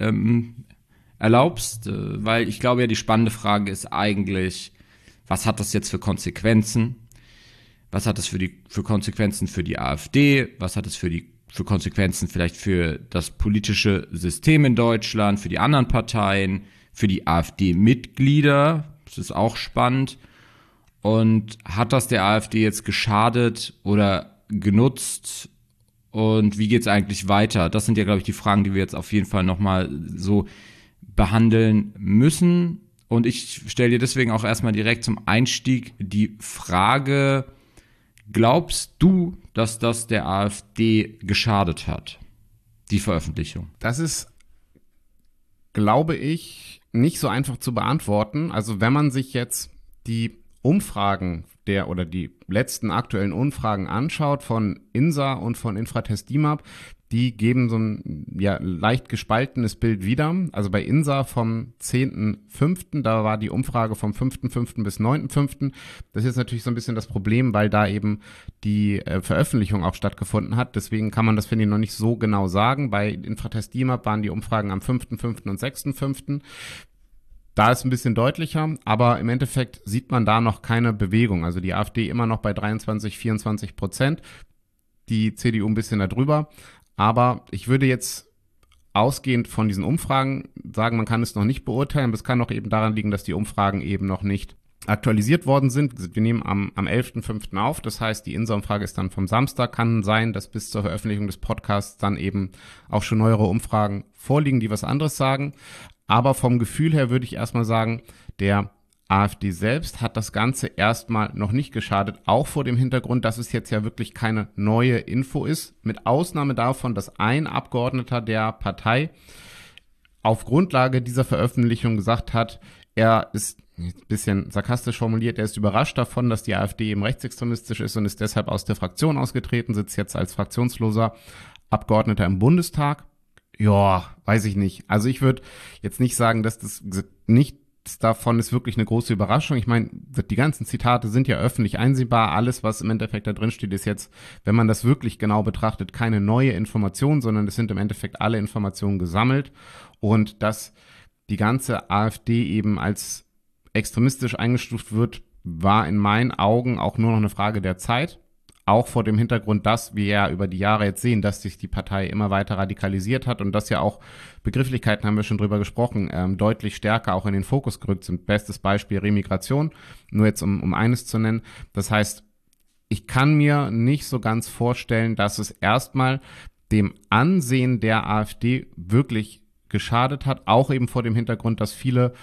erlaubst, weil ich glaube ja, die spannende Frage ist eigentlich, was hat das jetzt für Konsequenzen? Was hat das für Konsequenzen für die AfD? Was hat es für Konsequenzen vielleicht für das politische System in Deutschland, für die anderen Parteien, für die AfD-Mitglieder? Das ist auch spannend. Und hat das der AfD jetzt geschadet oder genutzt? Und wie geht's eigentlich weiter? Das sind ja, glaube ich, die Fragen, die wir jetzt auf jeden Fall nochmal so behandeln müssen. Und ich stelle dir deswegen auch erstmal direkt zum Einstieg die Frage, glaubst du, dass das der AfD geschadet hat, die Veröffentlichung? Das ist, glaube ich, nicht so einfach zu beantworten. Also wenn man sich jetzt die Umfragen oder die letzten aktuellen Umfragen anschaut von INSA und von Infratest DIMAP, die geben so ein leicht gespaltenes Bild wieder. Also bei INSA vom 10.05., da war die Umfrage vom 5.05. bis 9.05. Das ist jetzt natürlich so ein bisschen das Problem, weil da eben die Veröffentlichung auch stattgefunden hat. Deswegen kann man das, finde ich, noch nicht so genau sagen. Bei Infratest DIMAP waren die Umfragen am 5.05. und 6.05. Da ist ein bisschen deutlicher, aber im Endeffekt sieht man da noch keine Bewegung. Also die AfD immer noch bei 23-24%, die CDU ein bisschen darüber. Aber ich würde jetzt ausgehend von diesen Umfragen sagen, man kann es noch nicht beurteilen. Aber es kann auch eben daran liegen, dass die Umfragen eben noch nicht aktualisiert worden sind. Wir nehmen am 11.05. auf. Das heißt, die INSA-Umfrage ist dann vom Samstag. Kann sein, dass bis zur Veröffentlichung des Podcasts dann eben auch schon neuere Umfragen vorliegen, die was anderes sagen. Aber vom Gefühl her würde ich erstmal sagen, der AfD selbst hat das Ganze erstmal noch nicht geschadet, auch vor dem Hintergrund, dass es jetzt ja wirklich keine neue Info ist, mit Ausnahme davon, dass ein Abgeordneter der Partei auf Grundlage dieser Veröffentlichung gesagt hat, er ist ein bisschen sarkastisch formuliert, er ist überrascht davon, dass die AfD eben rechtsextremistisch ist und ist deshalb aus der Fraktion ausgetreten, sitzt jetzt als fraktionsloser Abgeordneter im Bundestag. Ja, weiß ich nicht. Also ich würde jetzt nicht sagen, dass das nichts davon ist wirklich eine große Überraschung. Ich meine, die ganzen Zitate sind ja öffentlich einsehbar. Alles, was im Endeffekt da drin steht, ist jetzt, wenn man das wirklich genau betrachtet, keine neue Information, sondern es sind im Endeffekt alle Informationen gesammelt. Und dass die ganze AfD eben als extremistisch eingestuft wird, war in meinen Augen auch nur noch eine Frage der Zeit. Auch vor dem Hintergrund, dass wir ja über die Jahre jetzt sehen, dass sich die Partei immer weiter radikalisiert hat und dass ja auch Begrifflichkeiten, haben wir schon drüber gesprochen, deutlich stärker auch in den Fokus gerückt sind. Bestes Beispiel Remigration, nur jetzt um eines zu nennen. Das heißt, ich kann mir nicht so ganz vorstellen, dass es erstmal dem Ansehen der AfD wirklich geschadet hat, auch eben vor dem Hintergrund, dass viele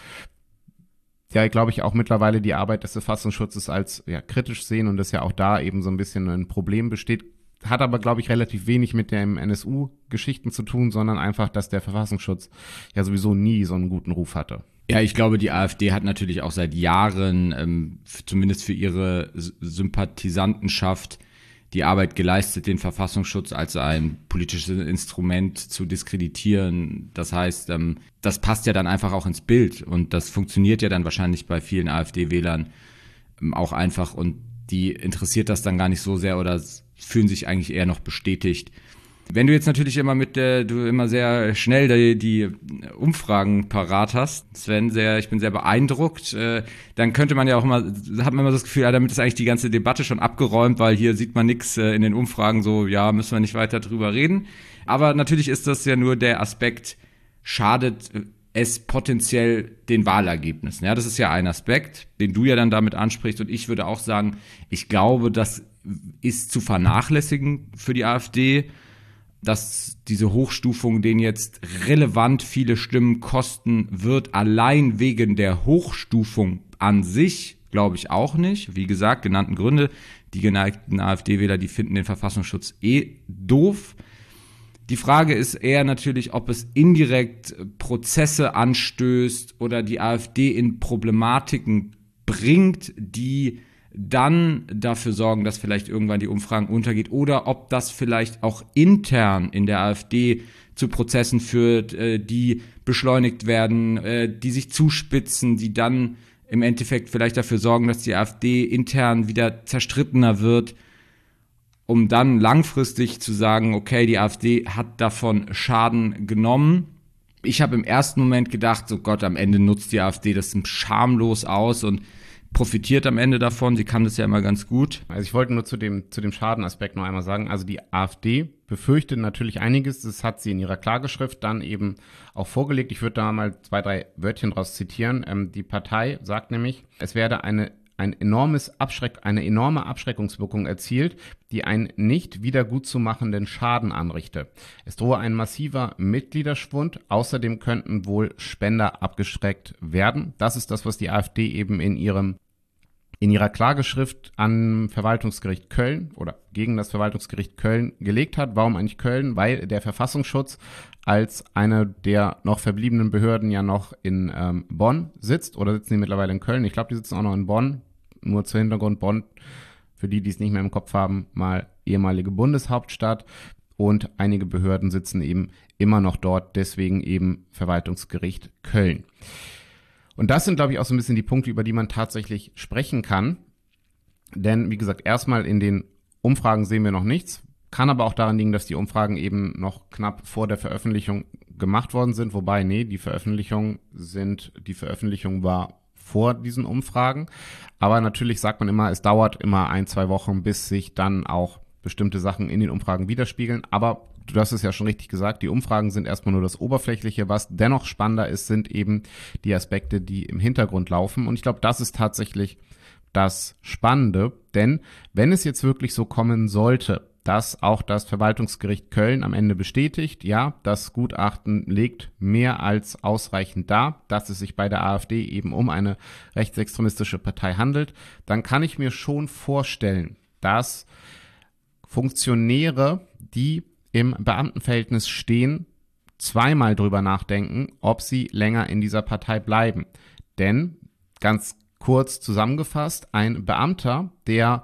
glaube ich, auch mittlerweile die Arbeit des Verfassungsschutzes als kritisch sehen und dass ja auch da eben so ein bisschen ein Problem besteht. Hat aber, glaube ich, relativ wenig mit dem NSU-Geschichten zu tun, sondern einfach, dass der Verfassungsschutz ja sowieso nie so einen guten Ruf hatte. Ja, ich glaube, die AfD hat natürlich auch seit Jahren, zumindest für ihre Sympathisantenschaft, die Arbeit geleistet, den Verfassungsschutz als ein politisches Instrument zu diskreditieren. Das heißt, das passt ja dann einfach auch ins Bild und das funktioniert ja dann wahrscheinlich bei vielen AfD-Wählern auch einfach und die interessiert das dann gar nicht so sehr oder fühlen sich eigentlich eher noch bestätigt. Wenn du jetzt natürlich immer du immer sehr schnell die Umfragen parat hast, Sven, ich bin sehr beeindruckt, dann könnte man ja auch immer, hat man immer das Gefühl, damit ist eigentlich die ganze Debatte schon abgeräumt, weil hier sieht man nichts in den Umfragen so, ja, müssen wir nicht weiter drüber reden. Aber natürlich ist das ja nur der Aspekt, schadet es potenziell den Wahlergebnissen. Ja, das ist ja ein Aspekt, den du ja dann damit ansprichst und ich würde auch sagen, ich glaube, dass ist zu vernachlässigen für die AfD, dass diese Hochstufung denen jetzt relevant viele Stimmen kosten wird, allein wegen der Hochstufung an sich, glaube ich auch nicht. Wie gesagt, genannten Gründe, die geneigten AfD-Wähler, die finden den Verfassungsschutz doof. Die Frage ist eher natürlich, ob es indirekt Prozesse anstößt oder die AfD in Problematiken bringt, die dann dafür sorgen, dass vielleicht irgendwann die Umfragen untergeht, oder ob das vielleicht auch intern in der AfD zu Prozessen führt, die beschleunigt werden, die sich zuspitzen, die dann im Endeffekt vielleicht dafür sorgen, dass die AfD intern wieder zerstrittener wird, um dann langfristig zu sagen, okay, die AfD hat davon Schaden genommen. Ich habe im ersten Moment gedacht, so Gott, am Ende nutzt die AfD das schamlos aus und profitiert am Ende davon. Sie kann das ja immer ganz gut. Also ich wollte nur zu dem Schadenaspekt noch einmal sagen, also die AfD befürchtet natürlich einiges, das hat sie in ihrer Klageschrift dann eben auch vorgelegt. Ich würde da mal 2, 3 Wörtchen draus zitieren. Die Partei sagt nämlich, es werde eine enorme Abschreckungswirkung erzielt, die einen nicht wiedergutzumachenden Schaden anrichte. Es drohe ein massiver Mitgliederschwund. Außerdem könnten wohl Spender abgeschreckt werden. Das ist das, was die AfD eben in ihrer Klageschrift am Verwaltungsgericht Köln oder gegen das Verwaltungsgericht Köln gelegt hat. Warum eigentlich Köln? Weil der Verfassungsschutz als eine der noch verbliebenen Behörden ja noch in Bonn sitzt, oder sitzen die mittlerweile in Köln? Ich glaube, die sitzen auch noch in Bonn. Nur zur Hintergrund, Bonn, für die es nicht mehr im Kopf haben, mal ehemalige Bundeshauptstadt, und einige Behörden sitzen eben immer noch dort, deswegen eben Verwaltungsgericht Köln. Und das sind, glaube ich, auch so ein bisschen die Punkte, über die man tatsächlich sprechen kann. Denn, wie gesagt, erstmal in den Umfragen sehen wir noch nichts. Kann aber auch daran liegen, dass die Umfragen eben noch knapp vor der Veröffentlichung gemacht worden sind. Wobei, die Veröffentlichung war vor diesen Umfragen. Aber natürlich sagt man immer, es dauert immer 1, 2 Wochen, bis sich dann auch bestimmte Sachen in den Umfragen widerspiegeln. Aber du hast es ja schon richtig gesagt, die Umfragen sind erstmal nur das Oberflächliche. Was dennoch spannender ist, sind eben die Aspekte, die im Hintergrund laufen. Und ich glaube, das ist tatsächlich das Spannende. Denn wenn es jetzt wirklich so kommen sollte, dass auch das Verwaltungsgericht Köln am Ende bestätigt, ja, das Gutachten legt mehr als ausreichend dar, dass es sich bei der AfD eben um eine rechtsextremistische Partei handelt, dann kann ich mir schon vorstellen, dass Funktionäre, die im Beamtenverhältnis stehen, zweimal drüber nachdenken, ob sie länger in dieser Partei bleiben. Denn, ganz kurz zusammengefasst, ein Beamter, der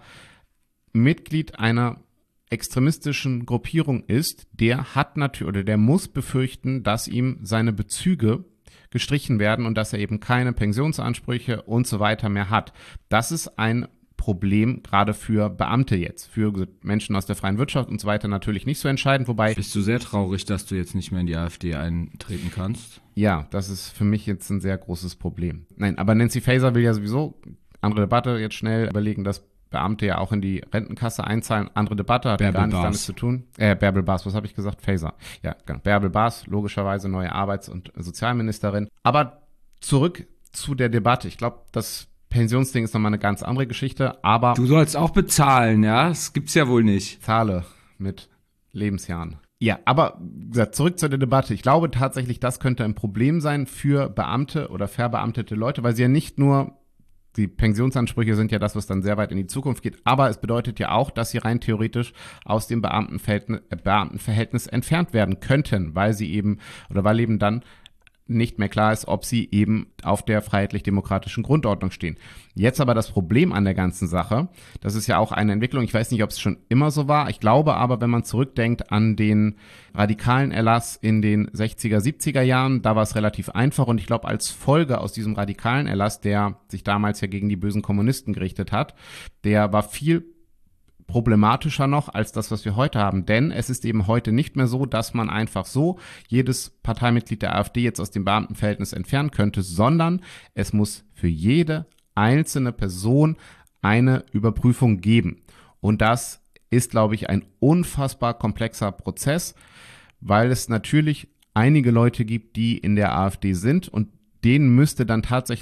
Mitglied einer extremistischen Gruppierung ist, der hat natürlich oder der muss befürchten, dass ihm seine Bezüge gestrichen werden und dass er eben keine Pensionsansprüche und so weiter mehr hat. Das ist ein Problem gerade für Beamte jetzt, für Menschen aus der freien Wirtschaft und so weiter natürlich nicht so entscheidend, wobei... Bist du sehr traurig, dass du jetzt nicht mehr in die AfD eintreten kannst? Ja, das ist für mich jetzt ein sehr großes Problem. Nein, aber Nancy Faeser will ja sowieso, andere Debatte, jetzt schnell überlegen, dass Beamte ja auch in die Rentenkasse einzahlen. Andere Debatte, hat gar nichts damit zu tun. Bärbel Baas, was habe ich gesagt? Faeser. Ja, genau. Bärbel Baas, logischerweise neue Arbeits- und Sozialministerin. Aber zurück zu der Debatte. Ich glaube, das Pensionsding ist nochmal eine ganz andere Geschichte, aber... Du sollst auch bezahlen, ja? Das gibt's ja wohl nicht. Zahle mit Lebensjahren. Ja, aber wie gesagt, zurück zu der Debatte. Ich glaube tatsächlich, das könnte ein Problem sein für Beamte oder verbeamtete Leute, weil sie ja nicht nur... Die Pensionsansprüche sind ja das, was dann sehr weit in die Zukunft geht. Aber es bedeutet ja auch, dass sie rein theoretisch aus dem Beamtenverhältnis entfernt werden könnten, weil eben dann nicht mehr klar ist, ob sie eben auf der freiheitlich-demokratischen Grundordnung stehen. Jetzt aber das Problem an der ganzen Sache, das ist ja auch eine Entwicklung, ich weiß nicht, ob es schon immer so war, ich glaube aber, wenn man zurückdenkt an den radikalen Erlass in den 60er, 70er Jahren, da war es relativ einfach und ich glaube, als Folge aus diesem radikalen Erlass, der sich damals ja gegen die bösen Kommunisten gerichtet hat, der war viel problematischer noch als das, was wir heute haben. Denn es ist eben heute nicht mehr so, dass man einfach so jedes Parteimitglied der AfD jetzt aus dem Beamtenverhältnis entfernen könnte, sondern es muss für jede einzelne Person eine Überprüfung geben. Und das ist, glaube ich, ein unfassbar komplexer Prozess, weil es natürlich einige Leute gibt, die in der AfD sind und denen müsste dann tatsächlich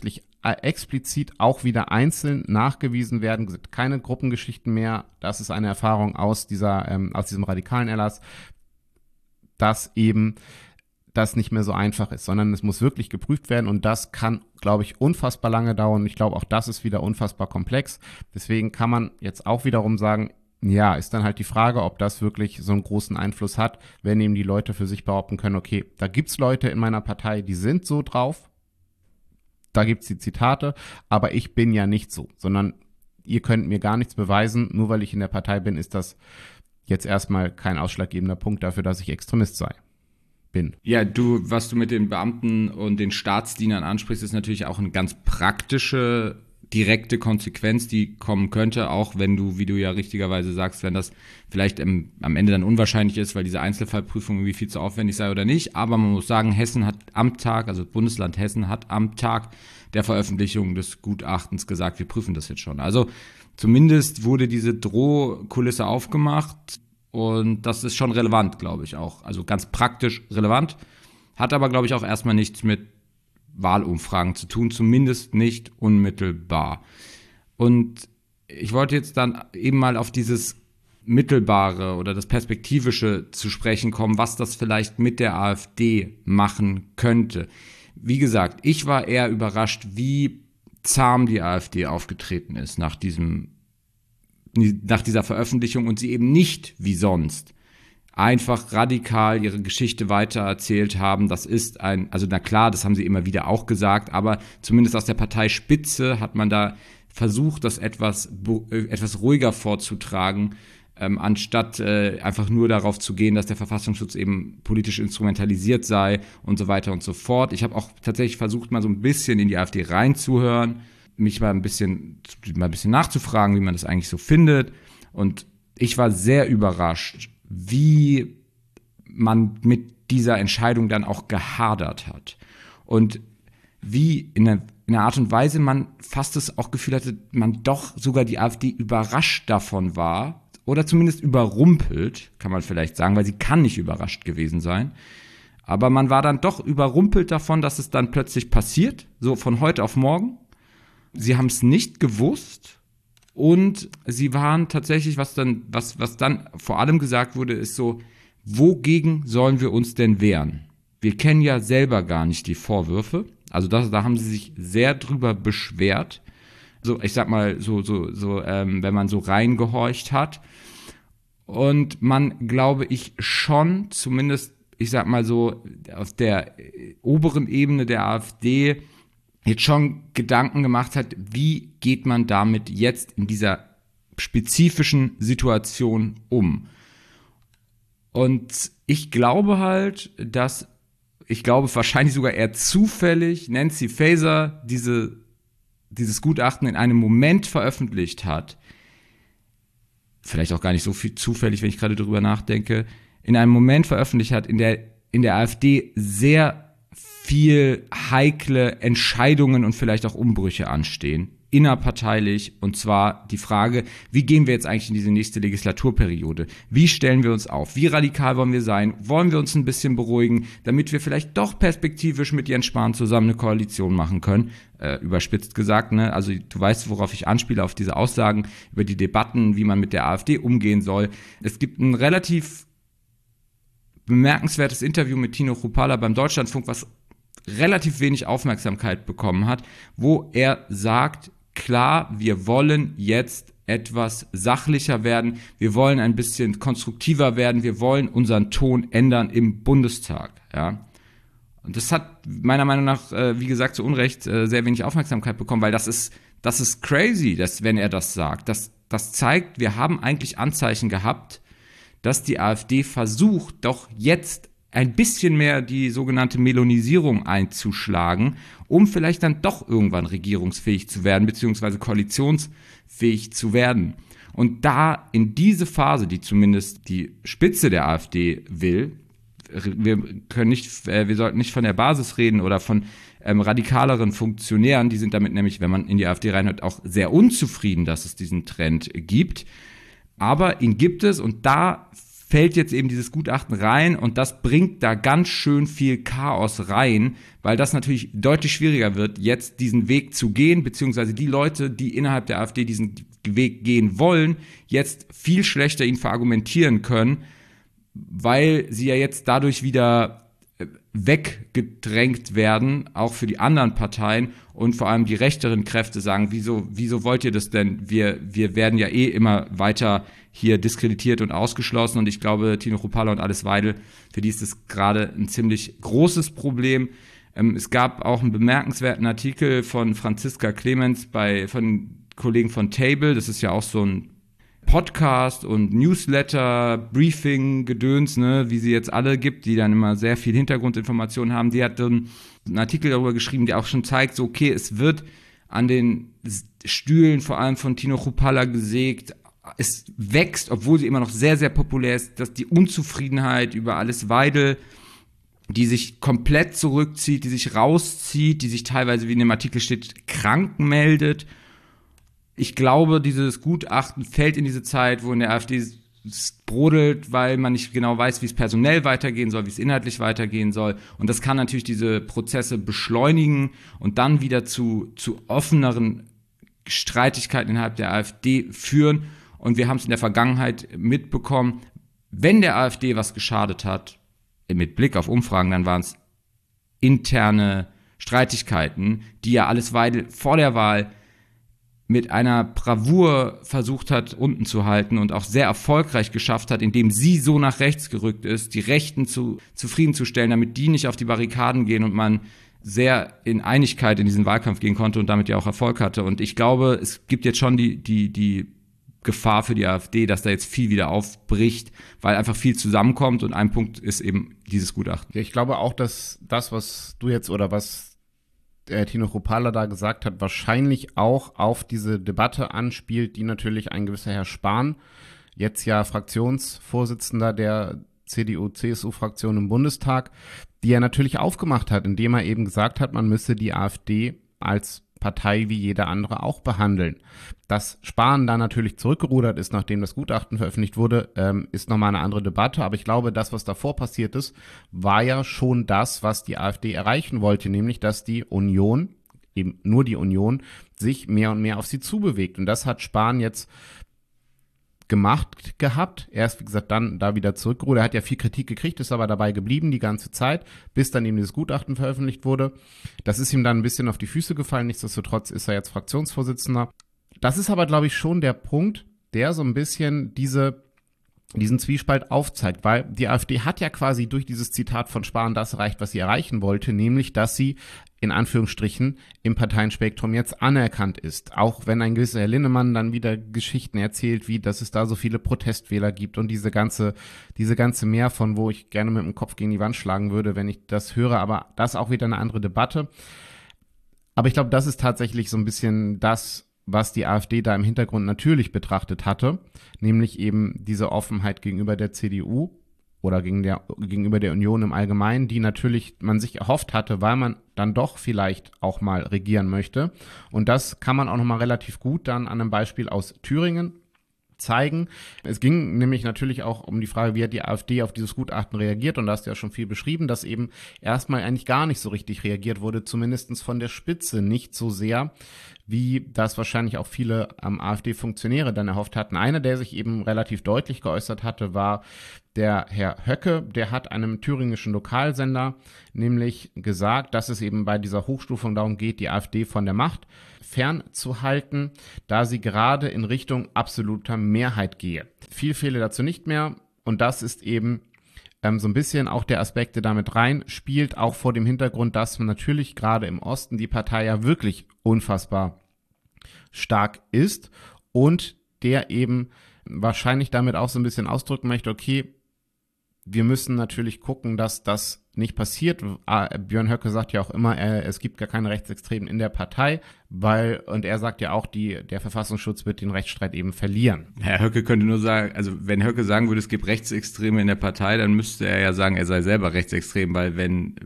explizit auch wieder einzeln nachgewiesen werden, keine Gruppengeschichten mehr. Das ist eine Erfahrung aus diesem radikalen Erlass, dass eben das nicht mehr so einfach ist, sondern es muss wirklich geprüft werden und das kann, glaube ich, unfassbar lange dauern. Und ich glaube, auch das ist wieder unfassbar komplex. Deswegen kann man jetzt auch wiederum sagen, ja, ist dann halt die Frage, ob das wirklich so einen großen Einfluss hat, wenn eben die Leute für sich behaupten können, okay, da gibt's Leute in meiner Partei, die sind so drauf, da gibt's die Zitate, aber ich bin ja nicht so, sondern ihr könnt mir gar nichts beweisen, nur weil ich in der Partei bin, ist das jetzt erstmal kein ausschlaggebender Punkt dafür, dass ich Extremist bin. Ja, was du mit den Beamten und den Staatsdienern ansprichst, ist natürlich auch eine ganz praktische, direkte Konsequenz, die kommen könnte, auch wenn du, wie du ja richtigerweise sagst, wenn das vielleicht am Ende dann unwahrscheinlich ist, weil diese Einzelfallprüfung irgendwie viel zu aufwendig sei oder nicht. Aber man muss sagen, Hessen hat am Tag, also Bundesland Hessen hat am Tag der Veröffentlichung des Gutachtens gesagt, wir prüfen das jetzt schon. Also zumindest wurde diese Drohkulisse aufgemacht. Und das ist schon relevant, glaube ich auch. Also ganz praktisch relevant. Hat aber, glaube ich, auch erstmal nichts mit Wahlumfragen zu tun. Zumindest nicht unmittelbar. Und ich wollte jetzt dann eben mal auf dieses Mittelbare oder das Perspektivische zu sprechen kommen, was das vielleicht mit der AfD machen könnte. Wie gesagt, ich war eher überrascht, wie zahm die AfD aufgetreten ist nach dieser Veröffentlichung und sie eben nicht wie sonst einfach radikal ihre Geschichte weitererzählt haben. Das ist also na klar, das haben sie immer wieder auch gesagt, aber zumindest aus der Parteispitze hat man da versucht, das etwas ruhiger vorzutragen, anstatt einfach nur darauf zu gehen, dass der Verfassungsschutz eben politisch instrumentalisiert sei und so weiter und so fort. Ich habe auch tatsächlich versucht, mal so ein bisschen in die AfD reinzuhören, mich mal ein bisschen nachzufragen, wie man das eigentlich so findet. Und ich war sehr überrascht, wie man mit dieser Entscheidung dann auch gehadert hat. Und wie in einer Art und Weise man fast das auch Gefühl hatte, man doch sogar die AfD überrascht davon war, oder zumindest überrumpelt, kann man vielleicht sagen, weil sie kann nicht überrascht gewesen sein. Aber man war dann doch überrumpelt davon, dass es dann plötzlich passiert, so von heute auf morgen. Sie haben es nicht gewusst und sie waren tatsächlich, was dann vor allem gesagt wurde, ist so, wogegen sollen wir uns denn wehren? Wir kennen ja selber gar nicht die Vorwürfe. Also da haben sie sich sehr drüber beschwert. So, ich sag mal, wenn man so reingehorcht hat. Und man, glaube ich, schon, zumindest, ich sag mal so, auf der oberen Ebene der AfD jetzt schon Gedanken gemacht hat, wie geht man damit jetzt in dieser spezifischen Situation um? Und ich glaube halt, wahrscheinlich sogar eher zufällig, Nancy Faeser dieses Gutachten in einem Moment veröffentlicht hat, vielleicht auch gar nicht so viel zufällig, wenn ich gerade drüber nachdenke, in einem Moment veröffentlicht hat, in der AfD sehr viel heikle Entscheidungen und vielleicht auch Umbrüche anstehen, innerparteilich, und zwar die Frage, wie gehen wir jetzt eigentlich in diese nächste Legislaturperiode? Wie stellen wir uns auf? Wie radikal wollen wir sein? Wollen wir uns ein bisschen beruhigen, damit wir vielleicht doch perspektivisch mit Jens Spahn zusammen eine Koalition machen können? Überspitzt gesagt, ne? Also du weißt, worauf ich anspiele, auf diese Aussagen über die Debatten, wie man mit der AfD umgehen soll. Es gibt ein relativ bemerkenswertes Interview mit Tino Chrupalla beim Deutschlandfunk, was relativ wenig Aufmerksamkeit bekommen hat, wo er sagt, klar, wir wollen jetzt etwas sachlicher werden, wir wollen ein bisschen konstruktiver werden, wir wollen unseren Ton ändern im Bundestag, ja. Und das hat meiner Meinung nach, wie gesagt, zu Unrecht sehr wenig Aufmerksamkeit bekommen, weil das ist crazy, wenn er das sagt. Das zeigt, wir haben eigentlich Anzeichen gehabt, dass die AfD versucht, doch jetzt ein bisschen mehr die sogenannte Melonisierung einzuschlagen, um vielleicht dann doch irgendwann regierungsfähig zu werden, beziehungsweise koalitionsfähig zu werden. Und da in diese Phase, die zumindest die Spitze der AfD will, wir sollten nicht von der Basis reden oder von radikaleren Funktionären, die sind damit nämlich, wenn man in die AfD reinhört, auch sehr unzufrieden, dass es diesen Trend gibt. Aber ihn gibt es und da fällt jetzt eben dieses Gutachten rein und das bringt da ganz schön viel Chaos rein, weil das natürlich deutlich schwieriger wird, jetzt diesen Weg zu gehen, beziehungsweise die Leute, die innerhalb der AfD diesen Weg gehen wollen, jetzt viel schlechter ihn verargumentieren können, weil sie ja jetzt dadurch wieder weggedrängt werden, auch für die anderen Parteien und vor allem die rechteren Kräfte sagen, wieso wollt ihr das denn? Wir werden ja immer weiter hier diskreditiert und ausgeschlossen und ich glaube, Tino Chrupalla und Alice Weidel, für die ist das gerade ein ziemlich großes Problem. Es gab auch einen bemerkenswerten Artikel von Franziska Clemens von Kollegen von Table, das ist ja auch so ein Podcast und Newsletter, Briefing, Gedöns, ne, wie sie jetzt alle gibt, die dann immer sehr viel Hintergrundinformationen haben. Die hat dann einen Artikel darüber geschrieben, der auch schon zeigt, so okay, es wird an den Stühlen vor allem von Tino Chrupalla gesägt. Es wächst, obwohl sie immer noch sehr, sehr populär ist, dass die Unzufriedenheit über Alice Weidel, die sich komplett zurückzieht, die sich rauszieht, die sich teilweise, wie in dem Artikel steht, krank meldet. Ich glaube, dieses Gutachten fällt in diese Zeit, wo in der AfD es brodelt, weil man nicht genau weiß, wie es personell weitergehen soll, wie es inhaltlich weitergehen soll. Und das kann natürlich diese Prozesse beschleunigen und dann wieder zu offeneren Streitigkeiten innerhalb der AfD führen. Und wir haben es in der Vergangenheit mitbekommen, wenn der AfD was geschadet hat, mit Blick auf Umfragen, dann waren es interne Streitigkeiten, die ja Alice Weidel vor der Wahl mit einer Bravour versucht hat, unten zu halten und auch sehr erfolgreich geschafft hat, indem sie so nach rechts gerückt ist, die Rechten zufriedenzustellen, damit die nicht auf die Barrikaden gehen und man sehr in Einigkeit in diesen Wahlkampf gehen konnte und damit ja auch Erfolg hatte. Und ich glaube, es gibt jetzt schon die Gefahr für die AfD, dass da jetzt viel wieder aufbricht, weil einfach viel zusammenkommt und ein Punkt ist eben dieses Gutachten. Ja, ich glaube auch, dass das, was du jetzt oder was Tino Chrupalla da gesagt hat, wahrscheinlich auch auf diese Debatte anspielt, die natürlich ein gewisser Herr Spahn, jetzt ja Fraktionsvorsitzender der CDU-CSU-Fraktion im Bundestag, die er natürlich aufgemacht hat, indem er eben gesagt hat, man müsse die AfD als Partei wie jede andere auch behandeln. Dass Spahn da natürlich zurückgerudert ist, nachdem das Gutachten veröffentlicht wurde, ist nochmal eine andere Debatte. Aber ich glaube, das, was davor passiert ist, war ja schon das, was die AfD erreichen wollte, nämlich, dass die Union, eben nur die Union, sich mehr und mehr auf sie zubewegt. Und das hat Spahn jetzt gemacht gehabt. Er ist, wie gesagt, dann da wieder zurückgerudert. Er hat ja viel Kritik gekriegt, ist aber dabei geblieben die ganze Zeit, bis dann eben dieses Gutachten veröffentlicht wurde. Das ist ihm dann ein bisschen auf die Füße gefallen. Nichtsdestotrotz ist er jetzt Fraktionsvorsitzender. Das ist aber, glaube ich, schon der Punkt, der so ein bisschen diesen Zwiespalt aufzeigt, weil die AfD hat ja quasi durch dieses Zitat von Spahn das erreicht, was sie erreichen wollte, nämlich, dass sie in Anführungsstrichen im Parteienspektrum jetzt anerkannt ist. Auch wenn ein gewisser Herr Linnemann dann wieder Geschichten erzählt, wie dass es da so viele Protestwähler gibt und diese ganze Mehr von, wo ich gerne mit dem Kopf gegen die Wand schlagen würde, wenn ich das höre, aber das ist auch wieder eine andere Debatte. Aber ich glaube, das ist tatsächlich so ein bisschen das, was die AfD da im Hintergrund natürlich betrachtet hatte, nämlich eben diese Offenheit gegenüber der CDU oder gegenüber der Union im Allgemeinen, die natürlich man sich erhofft hatte, weil man dann doch vielleicht auch mal regieren möchte. Und das kann man auch nochmal relativ gut dann an einem Beispiel aus Thüringen zeigen. Es ging nämlich natürlich auch um die Frage, wie hat die AfD auf dieses Gutachten reagiert, und da hast du ja schon viel beschrieben, dass eben erstmal eigentlich gar nicht so richtig reagiert wurde, zumindest von der Spitze nicht so sehr, wie das wahrscheinlich auch viele AfD-Funktionäre dann erhofft hatten. Einer, der sich eben relativ deutlich geäußert hatte, war der Herr Höcke. Der hat einem thüringischen Lokalsender nämlich gesagt, dass es eben bei dieser Hochstufung darum geht, die AfD von der Macht fernzuhalten, da sie gerade in Richtung absoluter Mehrheit gehe. Viel fehle dazu nicht mehr, und das ist eben so ein bisschen auch der Aspekt, der damit reinspielt, auch vor dem Hintergrund, dass man natürlich gerade im Osten die Partei ja wirklich unfassbar stark ist und der eben wahrscheinlich damit auch so ein bisschen ausdrücken möchte, okay, wir müssen natürlich gucken, dass das nicht passiert. Björn Höcke sagt ja auch immer, es gibt gar keine Rechtsextremen in der Partei, und er sagt ja auch, der Verfassungsschutz wird den Rechtsstreit eben verlieren. Herr Höcke könnte nur sagen, also wenn Höcke sagen würde, es gibt Rechtsextreme in der Partei, dann müsste er ja sagen, er sei selber rechtsextrem, weil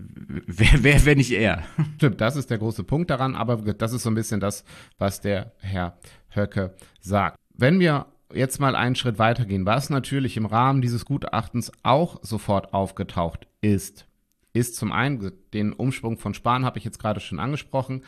wer nicht er. Stimmt, das ist der große Punkt daran, aber das ist so ein bisschen das, was der Herr Höcke sagt. Wenn wir jetzt mal einen Schritt weitergehen. Was natürlich im Rahmen dieses Gutachtens auch sofort aufgetaucht ist zum einen, den Umschwung von Spahn habe ich jetzt gerade schon angesprochen.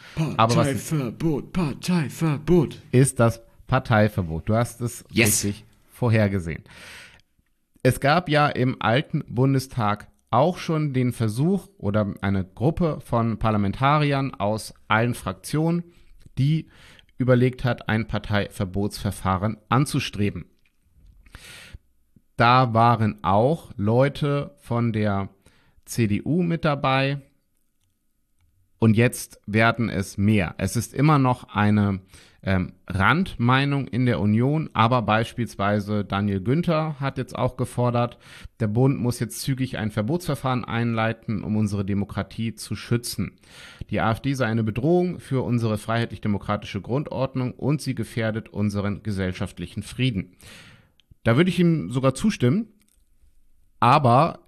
Parteiverbot. Ist das Parteiverbot. Du hast es richtig vorhergesehen. Es gab ja im alten Bundestag auch schon den Versuch oder eine Gruppe von Parlamentariern aus allen Fraktionen, die überlegt hat, ein Parteiverbotsverfahren anzustreben. Da waren auch Leute von der CDU mit dabei und jetzt werden es mehr. Es ist immer noch eine Randmeinung in der Union, aber beispielsweise Daniel Günther hat jetzt auch gefordert, der Bund muss jetzt zügig ein Verbotsverfahren einleiten, um unsere Demokratie zu schützen. Die AfD sei eine Bedrohung für unsere freiheitlich-demokratische Grundordnung und sie gefährdet unseren gesellschaftlichen Frieden. Da würde ich ihm sogar zustimmen, aber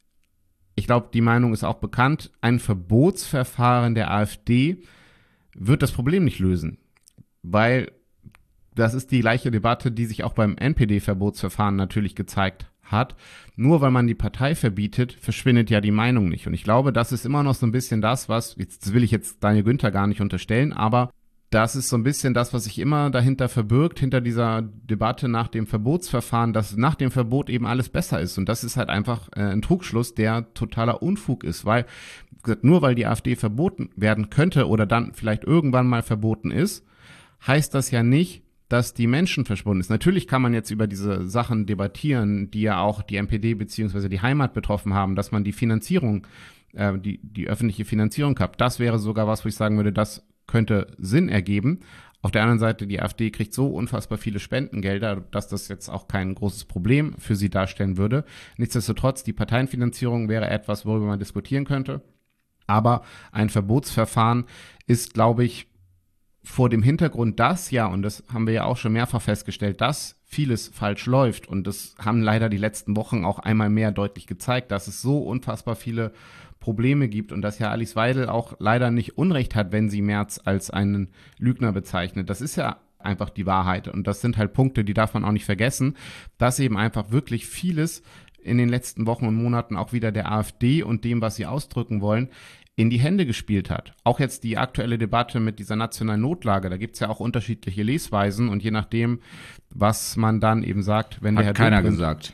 ich glaube, die Meinung ist auch bekannt, ein Verbotsverfahren der AfD wird das Problem nicht lösen, weil das ist die gleiche Debatte, die sich auch beim NPD-Verbotsverfahren natürlich gezeigt hat. Nur weil man die Partei verbietet, verschwindet ja die Meinung nicht. Und ich glaube, das ist immer noch so ein bisschen das, was, das will ich jetzt Daniel Günther gar nicht unterstellen, aber das ist so ein bisschen das, was sich immer dahinter verbirgt, hinter dieser Debatte nach dem Verbotsverfahren, dass nach dem Verbot eben alles besser ist. Und das ist halt einfach ein Trugschluss, der totaler Unfug ist, weil nur weil die AfD verboten werden könnte oder dann vielleicht irgendwann mal verboten ist, heißt das ja nicht, dass die Menschen verschwunden ist. Natürlich kann man jetzt über diese Sachen debattieren, die ja auch die NPD bzw. die Heimat betroffen haben, dass man die Finanzierung, die öffentliche Finanzierung hat. Das wäre sogar was, wo ich sagen würde, das könnte Sinn ergeben. Auf der anderen Seite, die AfD kriegt so unfassbar viele Spendengelder, dass das jetzt auch kein großes Problem für sie darstellen würde. Nichtsdestotrotz, die Parteienfinanzierung wäre etwas, worüber man diskutieren könnte. Aber ein Verbotsverfahren ist, glaube ich, vor dem Hintergrund, dass ja, und das haben wir ja auch schon mehrfach festgestellt, dass vieles falsch läuft. Und das haben leider die letzten Wochen auch einmal mehr deutlich gezeigt, dass es so unfassbar viele Probleme gibt und dass ja Alice Weidel auch leider nicht Unrecht hat, wenn sie Merz als einen Lügner bezeichnet. Das ist ja einfach die Wahrheit und das sind halt Punkte, die darf man auch nicht vergessen, dass eben einfach wirklich vieles in den letzten Wochen und Monaten auch wieder der AfD und dem, was sie ausdrücken wollen, in die Hände gespielt hat. Auch jetzt die aktuelle Debatte mit dieser nationalen Notlage, da gibt es ja auch unterschiedliche Lesweisen und je nachdem, was man dann eben sagt, wenn der Herr keiner Dobrindt, gesagt.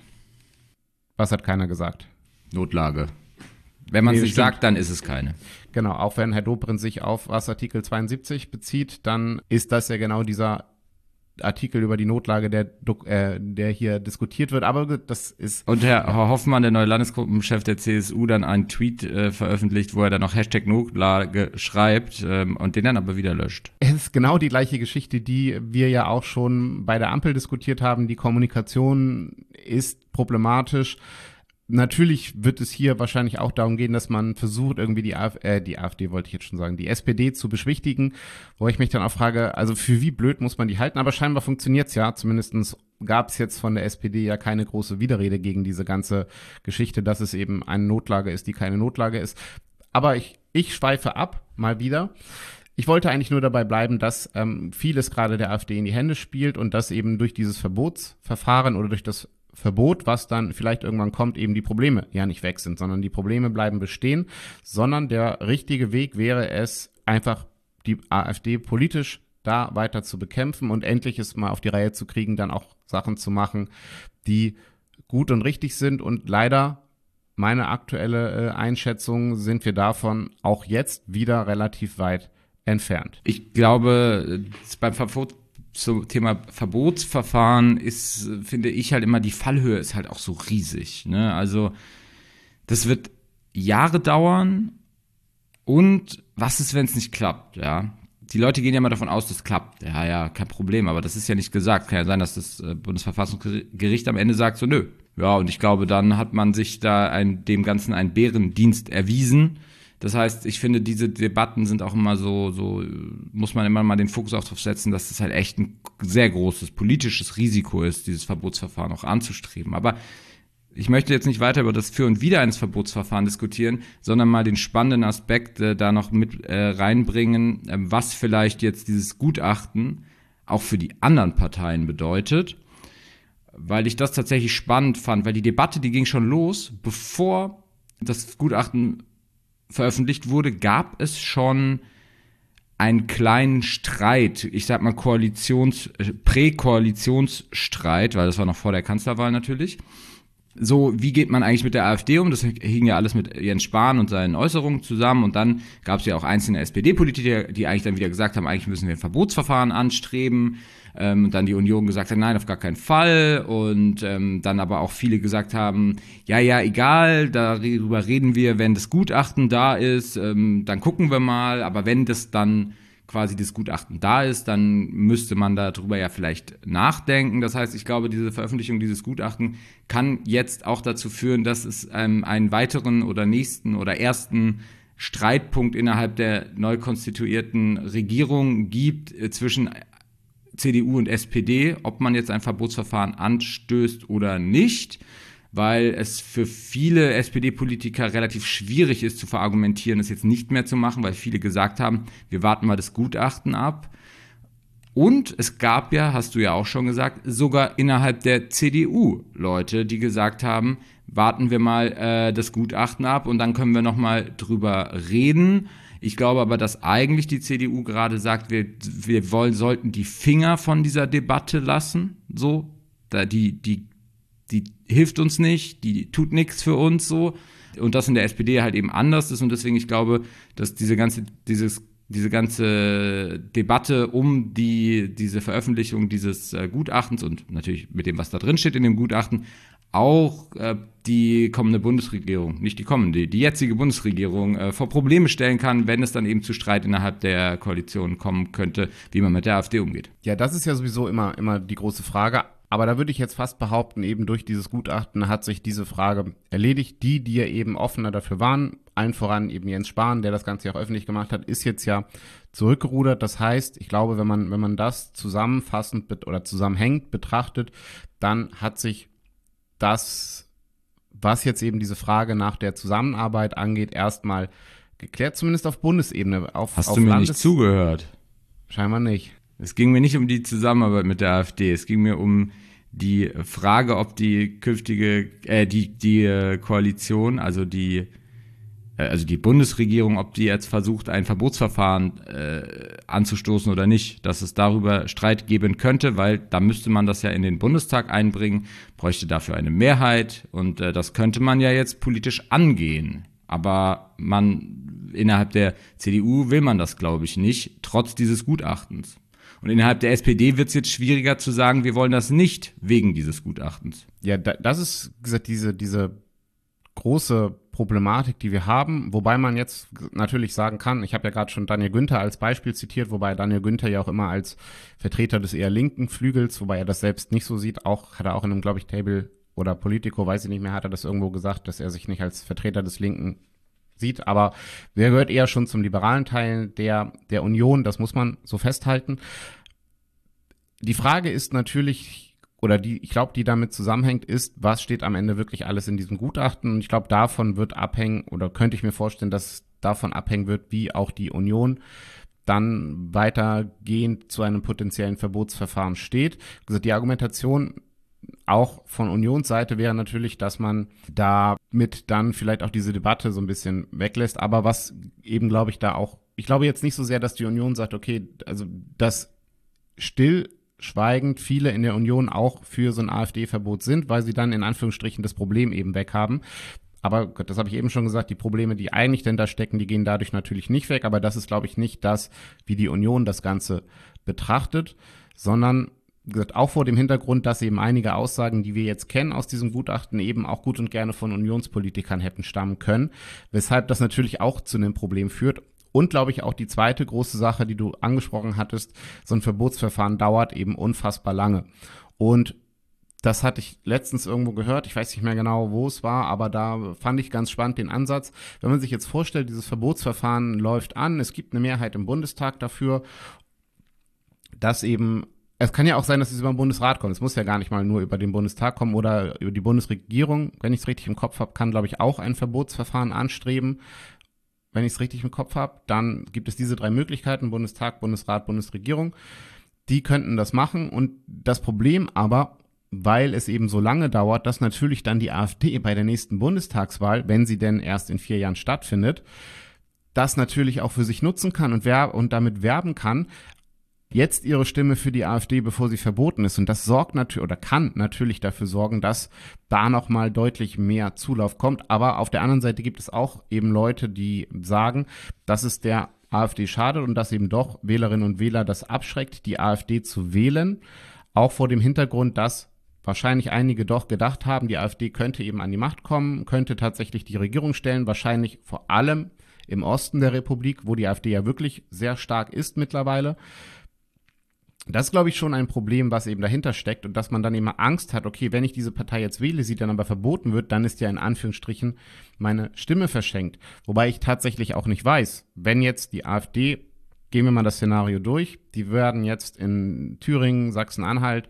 Was hat keiner gesagt? Notlage. Wenn man es nicht sagt, dann ist es keine. Genau, auch wenn Herr Dobrindt sich auf was Artikel 72 bezieht, dann ist das ja genau dieser Artikel über die Notlage, der hier diskutiert wird. Aber das ist... Und Herr Hoffmann, der neue Landesgruppenchef der CSU, dann einen Tweet veröffentlicht, wo er dann noch Hashtag Notlage schreibt und den dann aber wieder löscht. Es ist genau die gleiche Geschichte, die wir ja auch schon bei der Ampel diskutiert haben. Die Kommunikation ist problematisch. Natürlich wird es hier wahrscheinlich auch darum gehen, dass man versucht, irgendwie die AfD wollte ich jetzt schon sagen, die SPD zu beschwichtigen, wo ich mich dann auch frage, also für wie blöd muss man die halten? Aber scheinbar funktioniert's ja, zumindest gab es jetzt von der SPD ja keine große Widerrede gegen diese ganze Geschichte, dass es eben eine Notlage ist, die keine Notlage ist. Aber ich schweife ab, mal wieder. Ich wollte eigentlich nur dabei bleiben, dass vieles gerade der AfD in die Hände spielt und dass eben durch dieses Verbotsverfahren oder durch das Verbot, was dann vielleicht irgendwann kommt, eben die Probleme ja nicht weg sind, sondern die Probleme bleiben bestehen, sondern der richtige Weg wäre es, einfach die AfD politisch da weiter zu bekämpfen und endlich es mal auf die Reihe zu kriegen, dann auch Sachen zu machen, die gut und richtig sind und leider, meine aktuelle Einschätzung, sind wir davon auch jetzt wieder relativ weit entfernt. Ich glaube, beim Verbot zum Thema Verbotsverfahren ist, finde ich halt immer, die Fallhöhe ist halt auch so riesig, ne? Also das wird Jahre dauern und was ist, wenn es nicht klappt, ja? Die Leute gehen ja immer davon aus, das klappt. Ja, kein Problem, aber das ist ja nicht gesagt. Kann ja sein, dass das Bundesverfassungsgericht am Ende sagt so, nö. Ja, und ich glaube, dann hat man sich da dem Ganzen einen Bärendienst erwiesen. Das heißt, ich finde, diese Debatten sind auch immer so muss man immer mal den Fokus auch drauf setzen, dass das halt echt ein sehr großes politisches Risiko ist, dieses Verbotsverfahren auch anzustreben. Aber ich möchte jetzt nicht weiter über das Für und Wider eines Verbotsverfahrens diskutieren, sondern mal den spannenden Aspekt da noch mit reinbringen, was vielleicht jetzt dieses Gutachten auch für die anderen Parteien bedeutet. weil ich das tatsächlich spannend fand, weil die Debatte, die ging schon los, bevor das Gutachten veröffentlicht wurde, gab es schon einen kleinen Streit, ich sag mal Präkoalitionsstreit, weil das war noch vor der Kanzlerwahl natürlich. So, wie geht man eigentlich mit der AfD um? Das hing ja alles mit Jens Spahn und seinen Äußerungen zusammen. Und dann gab es ja auch einzelne SPD-Politiker, die eigentlich dann wieder gesagt haben, eigentlich müssen wir ein Verbotsverfahren anstreben. Und dann die Union gesagt hat, nein, auf gar keinen Fall. Und dann aber auch viele gesagt haben, ja, egal, darüber reden wir, wenn das Gutachten da ist, dann gucken wir mal. Aber wenn das dann quasi das Gutachten da ist, dann müsste man darüber ja vielleicht nachdenken. Das heißt, ich glaube, diese Veröffentlichung dieses Gutachten kann jetzt auch dazu führen, dass es einen weiteren oder nächsten oder ersten Streitpunkt innerhalb der neu konstituierten Regierung gibt zwischen CDU und SPD, ob man jetzt ein Verbotsverfahren anstößt oder nicht, weil es für viele SPD-Politiker relativ schwierig ist zu verargumentieren, es jetzt nicht mehr zu machen, weil viele gesagt haben, wir warten mal das Gutachten ab. Und es gab ja, hast du ja auch schon gesagt, sogar innerhalb der CDU Leute, die gesagt haben, warten wir mal das Gutachten ab und dann können wir nochmal drüber reden. Ich glaube aber, dass eigentlich die CDU gerade sagt, wir sollten die Finger von dieser Debatte lassen, so, die hilft uns nicht, die tut nichts für uns, so, und das in der SPD halt eben anders ist und deswegen, ich glaube, dass diese ganze Debatte um diese Veröffentlichung dieses Gutachtens und natürlich mit dem, was da drin steht in dem Gutachten, auch die kommende Bundesregierung, nicht die kommende, die jetzige Bundesregierung vor Probleme stellen kann, wenn es dann eben zu Streit innerhalb der Koalition kommen könnte, wie man mit der AfD umgeht. Ja, das ist ja sowieso immer die große Frage. Aber da würde ich jetzt fast behaupten, eben durch dieses Gutachten hat sich diese Frage erledigt. Die ja eben offener dafür waren, allen voran eben Jens Spahn, der das Ganze ja auch öffentlich gemacht hat, ist jetzt ja zurückgerudert. Das heißt, ich glaube, wenn man das zusammenfassend oder zusammenhängend betrachtet, dann hat sich das, was jetzt eben diese Frage nach der Zusammenarbeit angeht, erstmal geklärt, zumindest auf Bundesebene. Hast du mir nicht zugehört? Scheinbar nicht. Es ging mir nicht um die Zusammenarbeit mit der AfD, es ging mir um die Frage, ob die künftige, die Koalition, also die Bundesregierung, ob die jetzt versucht, ein Verbotsverfahren anzustoßen oder nicht, dass es darüber Streit geben könnte, weil da müsste man das ja in den Bundestag einbringen, bräuchte dafür eine Mehrheit und das könnte man ja jetzt politisch angehen. Aber innerhalb der CDU will man das, glaube ich, nicht, trotz dieses Gutachtens. Und innerhalb der SPD wird es jetzt schwieriger zu sagen, wir wollen das nicht wegen dieses Gutachtens. Ja, das ist, wie gesagt, diese große Problematik, die wir haben, wobei man jetzt natürlich sagen kann, ich habe ja gerade schon Daniel Günther als Beispiel zitiert, wobei Daniel Günther ja auch immer als Vertreter des eher linken Flügels, wobei er das selbst nicht so sieht, hat er auch in einem, glaube ich, Table oder Politico, weiß ich nicht mehr, hat er das irgendwo gesagt, dass er sich nicht als Vertreter des Linken sieht, aber der gehört eher schon zum liberalen Teil der Union, das muss man so festhalten. Die Frage ist natürlich, ich glaube, die damit zusammenhängt, ist, was steht am Ende wirklich alles in diesem Gutachten? Und ich glaube, davon wird abhängen, oder könnte ich mir vorstellen, dass davon abhängen wird, wie auch die Union dann weitergehend zu einem potenziellen Verbotsverfahren steht. Also die Argumentation auch von Unionsseite wäre natürlich, dass man damit dann vielleicht auch diese Debatte so ein bisschen weglässt. Aber was eben, glaube ich, ich glaube jetzt nicht so sehr, dass die Union sagt, okay, also dass stillschweigend viele in der Union auch für so ein AfD-Verbot sind, weil sie dann in Anführungsstrichen das Problem eben weg haben. Aber das habe ich eben schon gesagt, die Probleme, die eigentlich denn da stecken, die gehen dadurch natürlich nicht weg. Aber das ist, glaube ich, nicht das, wie die Union das Ganze betrachtet, sondern gesagt, auch vor dem Hintergrund, dass eben einige Aussagen, die wir jetzt kennen aus diesem Gutachten, eben auch gut und gerne von Unionspolitikern hätten stammen können, weshalb das natürlich auch zu einem Problem führt. Und, glaube ich, auch die zweite große Sache, die du angesprochen hattest, so ein Verbotsverfahren dauert eben unfassbar lange. Und das hatte ich letztens irgendwo gehört, ich weiß nicht mehr genau, wo es war, aber da fand ich ganz spannend den Ansatz. Wenn man sich jetzt vorstellt, dieses Verbotsverfahren läuft an, es gibt eine Mehrheit im Bundestag dafür, dass eben es kann ja auch sein, dass es über den Bundesrat kommt. Es muss ja gar nicht mal nur über den Bundestag kommen oder über die Bundesregierung. Wenn ich es richtig im Kopf habe, kann, glaube ich, auch ein Verbotsverfahren anstreben. Wenn ich es richtig im Kopf habe, dann gibt es diese 3 Möglichkeiten, Bundestag, Bundesrat, Bundesregierung. Die könnten das machen. Und das Problem aber, weil es eben so lange dauert, dass natürlich dann die AfD bei der nächsten Bundestagswahl, wenn sie denn erst in 4 Jahren stattfindet, das natürlich auch für sich nutzen kann und damit werben kann, jetzt ihre Stimme für die AfD, bevor sie verboten ist. Und das sorgt natürlich oder kann natürlich dafür sorgen, dass da nochmal deutlich mehr Zulauf kommt. Aber auf der anderen Seite gibt es auch eben Leute, die sagen, dass es der AfD schadet und dass eben doch Wählerinnen und Wähler das abschreckt, die AfD zu wählen. Auch vor dem Hintergrund, dass wahrscheinlich einige doch gedacht haben, die AfD könnte eben an die Macht kommen, könnte tatsächlich die Regierung stellen, wahrscheinlich vor allem im Osten der Republik, wo die AfD ja wirklich sehr stark ist mittlerweile. Das ist, glaube ich, schon ein Problem, was eben dahinter steckt und dass man dann immer Angst hat, okay, wenn ich diese Partei jetzt wähle, sie dann aber verboten wird, dann ist ja in Anführungsstrichen meine Stimme verschenkt. Wobei ich tatsächlich auch nicht weiß, wenn jetzt die AfD, gehen wir mal das Szenario durch, die werden jetzt in Thüringen, Sachsen-Anhalt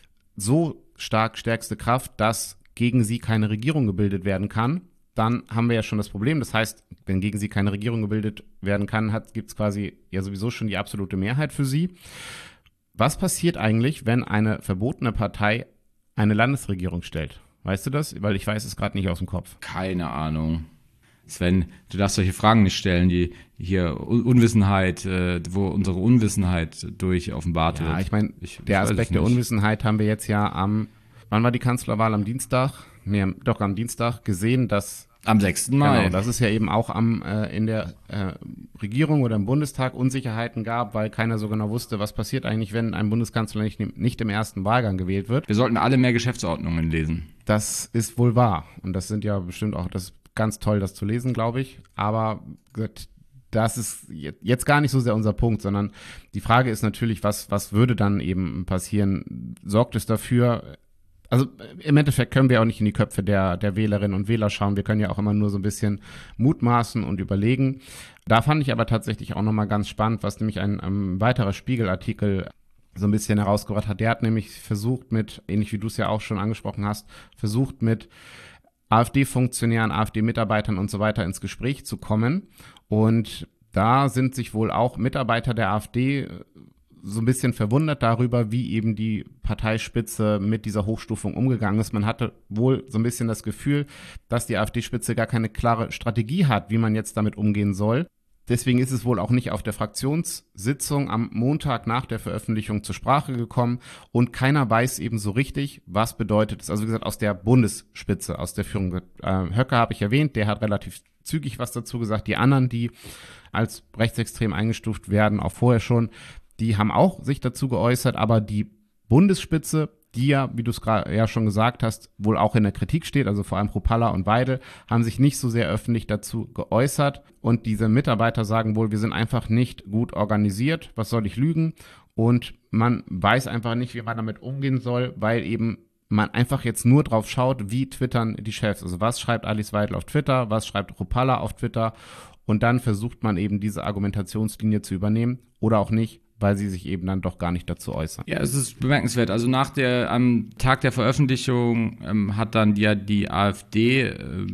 so stark stärkste Kraft, dass gegen sie keine Regierung gebildet werden kann, dann haben wir ja schon das Problem. Das heißt, wenn gegen sie keine Regierung gebildet werden kann, gibt es quasi ja sowieso schon die absolute Mehrheit für sie. Was passiert eigentlich, wenn eine verbotene Partei eine Landesregierung stellt? Weißt du das? Weil ich weiß es gerade nicht aus dem Kopf. Keine Ahnung. Sven, du darfst solche Fragen nicht stellen, die hier Unwissenheit, wo unsere Unwissenheit durch offenbart wird. Ja, ich meine, der Aspekt der Unwissenheit haben wir jetzt ja wann war die Kanzlerwahl? Am Dienstag? Nee, doch am Dienstag gesehen, dass am 6. Mai. Genau, dass es ja eben auch in der Regierung oder im Bundestag Unsicherheiten gab, weil keiner so genau wusste, was passiert eigentlich, wenn ein Bundeskanzler nicht im ersten Wahlgang gewählt wird. Wir sollten alle mehr Geschäftsordnungen lesen. Das ist wohl wahr. Und das sind ja bestimmt auch, das ist ganz toll, das zu lesen, glaube ich. Aber das ist jetzt gar nicht so sehr unser Punkt, sondern die Frage ist natürlich, was würde dann eben passieren? Sorgt es dafür, also im Endeffekt können wir auch nicht in die Köpfe der Wählerinnen und Wähler schauen. Wir können ja auch immer nur so ein bisschen mutmaßen und überlegen. Da fand ich aber tatsächlich auch nochmal ganz spannend, was nämlich ein weiterer Spiegelartikel so ein bisschen herausgebracht hat. Der hat nämlich versucht ähnlich wie du es ja auch schon angesprochen hast, mit AfD-Funktionären, AfD-Mitarbeitern und so weiter ins Gespräch zu kommen. Und da sind sich wohl auch Mitarbeiter der AfD so ein bisschen verwundert darüber, wie eben die Parteispitze mit dieser Hochstufung umgegangen ist. Man hatte wohl so ein bisschen das Gefühl, dass die AfD-Spitze gar keine klare Strategie hat, wie man jetzt damit umgehen soll. Deswegen ist es wohl auch nicht auf der Fraktionssitzung am Montag nach der Veröffentlichung zur Sprache gekommen und keiner weiß eben so richtig, was bedeutet es. Also wie gesagt, aus der Bundesspitze, aus der Führung. Höcke habe ich erwähnt, der hat relativ zügig was dazu gesagt. Die anderen, die als rechtsextrem eingestuft werden, auch vorher schon, die haben auch sich dazu geäußert, aber die Bundesspitze, die ja, wie du es gerade ja schon gesagt hast, wohl auch in der Kritik steht, also vor allem Propalla und Weidel, haben sich nicht so sehr öffentlich dazu geäußert. Und diese Mitarbeiter sagen wohl, wir sind einfach nicht gut organisiert, was soll ich lügen? Und man weiß einfach nicht, wie man damit umgehen soll, weil eben man einfach jetzt nur drauf schaut, wie twittern die Chefs. Also was schreibt Alice Weidel auf Twitter, was schreibt Propalla auf Twitter? Und dann versucht man eben diese Argumentationslinie zu übernehmen oder auch nicht, weil sie sich eben dann doch gar nicht dazu äußern. Ja, es ist bemerkenswert. Also am Tag der Veröffentlichung hat dann die AfD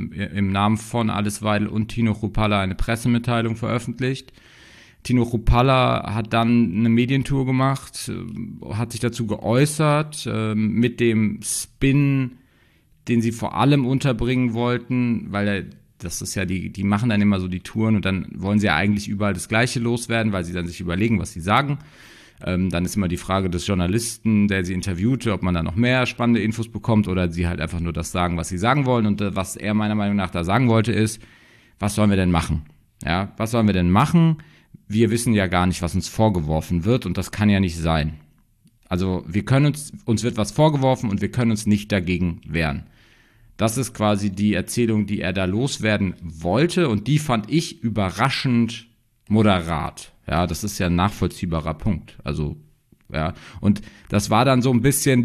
im Namen von Alice Weidel und Tino Chrupalla eine Pressemitteilung veröffentlicht. Tino Chrupalla hat dann eine Medientour gemacht, hat sich dazu geäußert, mit dem Spin, den sie vor allem unterbringen wollten, weil das ist ja, die machen dann immer so die Touren und dann wollen sie ja eigentlich überall das Gleiche loswerden, weil sie dann sich überlegen, was sie sagen. Dann ist immer die Frage des Journalisten, der sie interviewte, ob man da noch mehr spannende Infos bekommt oder sie halt einfach nur das sagen, was sie sagen wollen. Und was er meiner Meinung nach da sagen wollte ist, was sollen wir denn machen? Ja, was sollen wir denn machen? Wir wissen ja gar nicht, was uns vorgeworfen wird und das kann ja nicht sein. Also wir können uns wird was vorgeworfen und wir können uns nicht dagegen wehren. Das ist quasi die Erzählung, die er da loswerden wollte und die fand ich überraschend moderat. Ja, das ist ja ein nachvollziehbarer Punkt. Also, ja, und das war dann so ein bisschen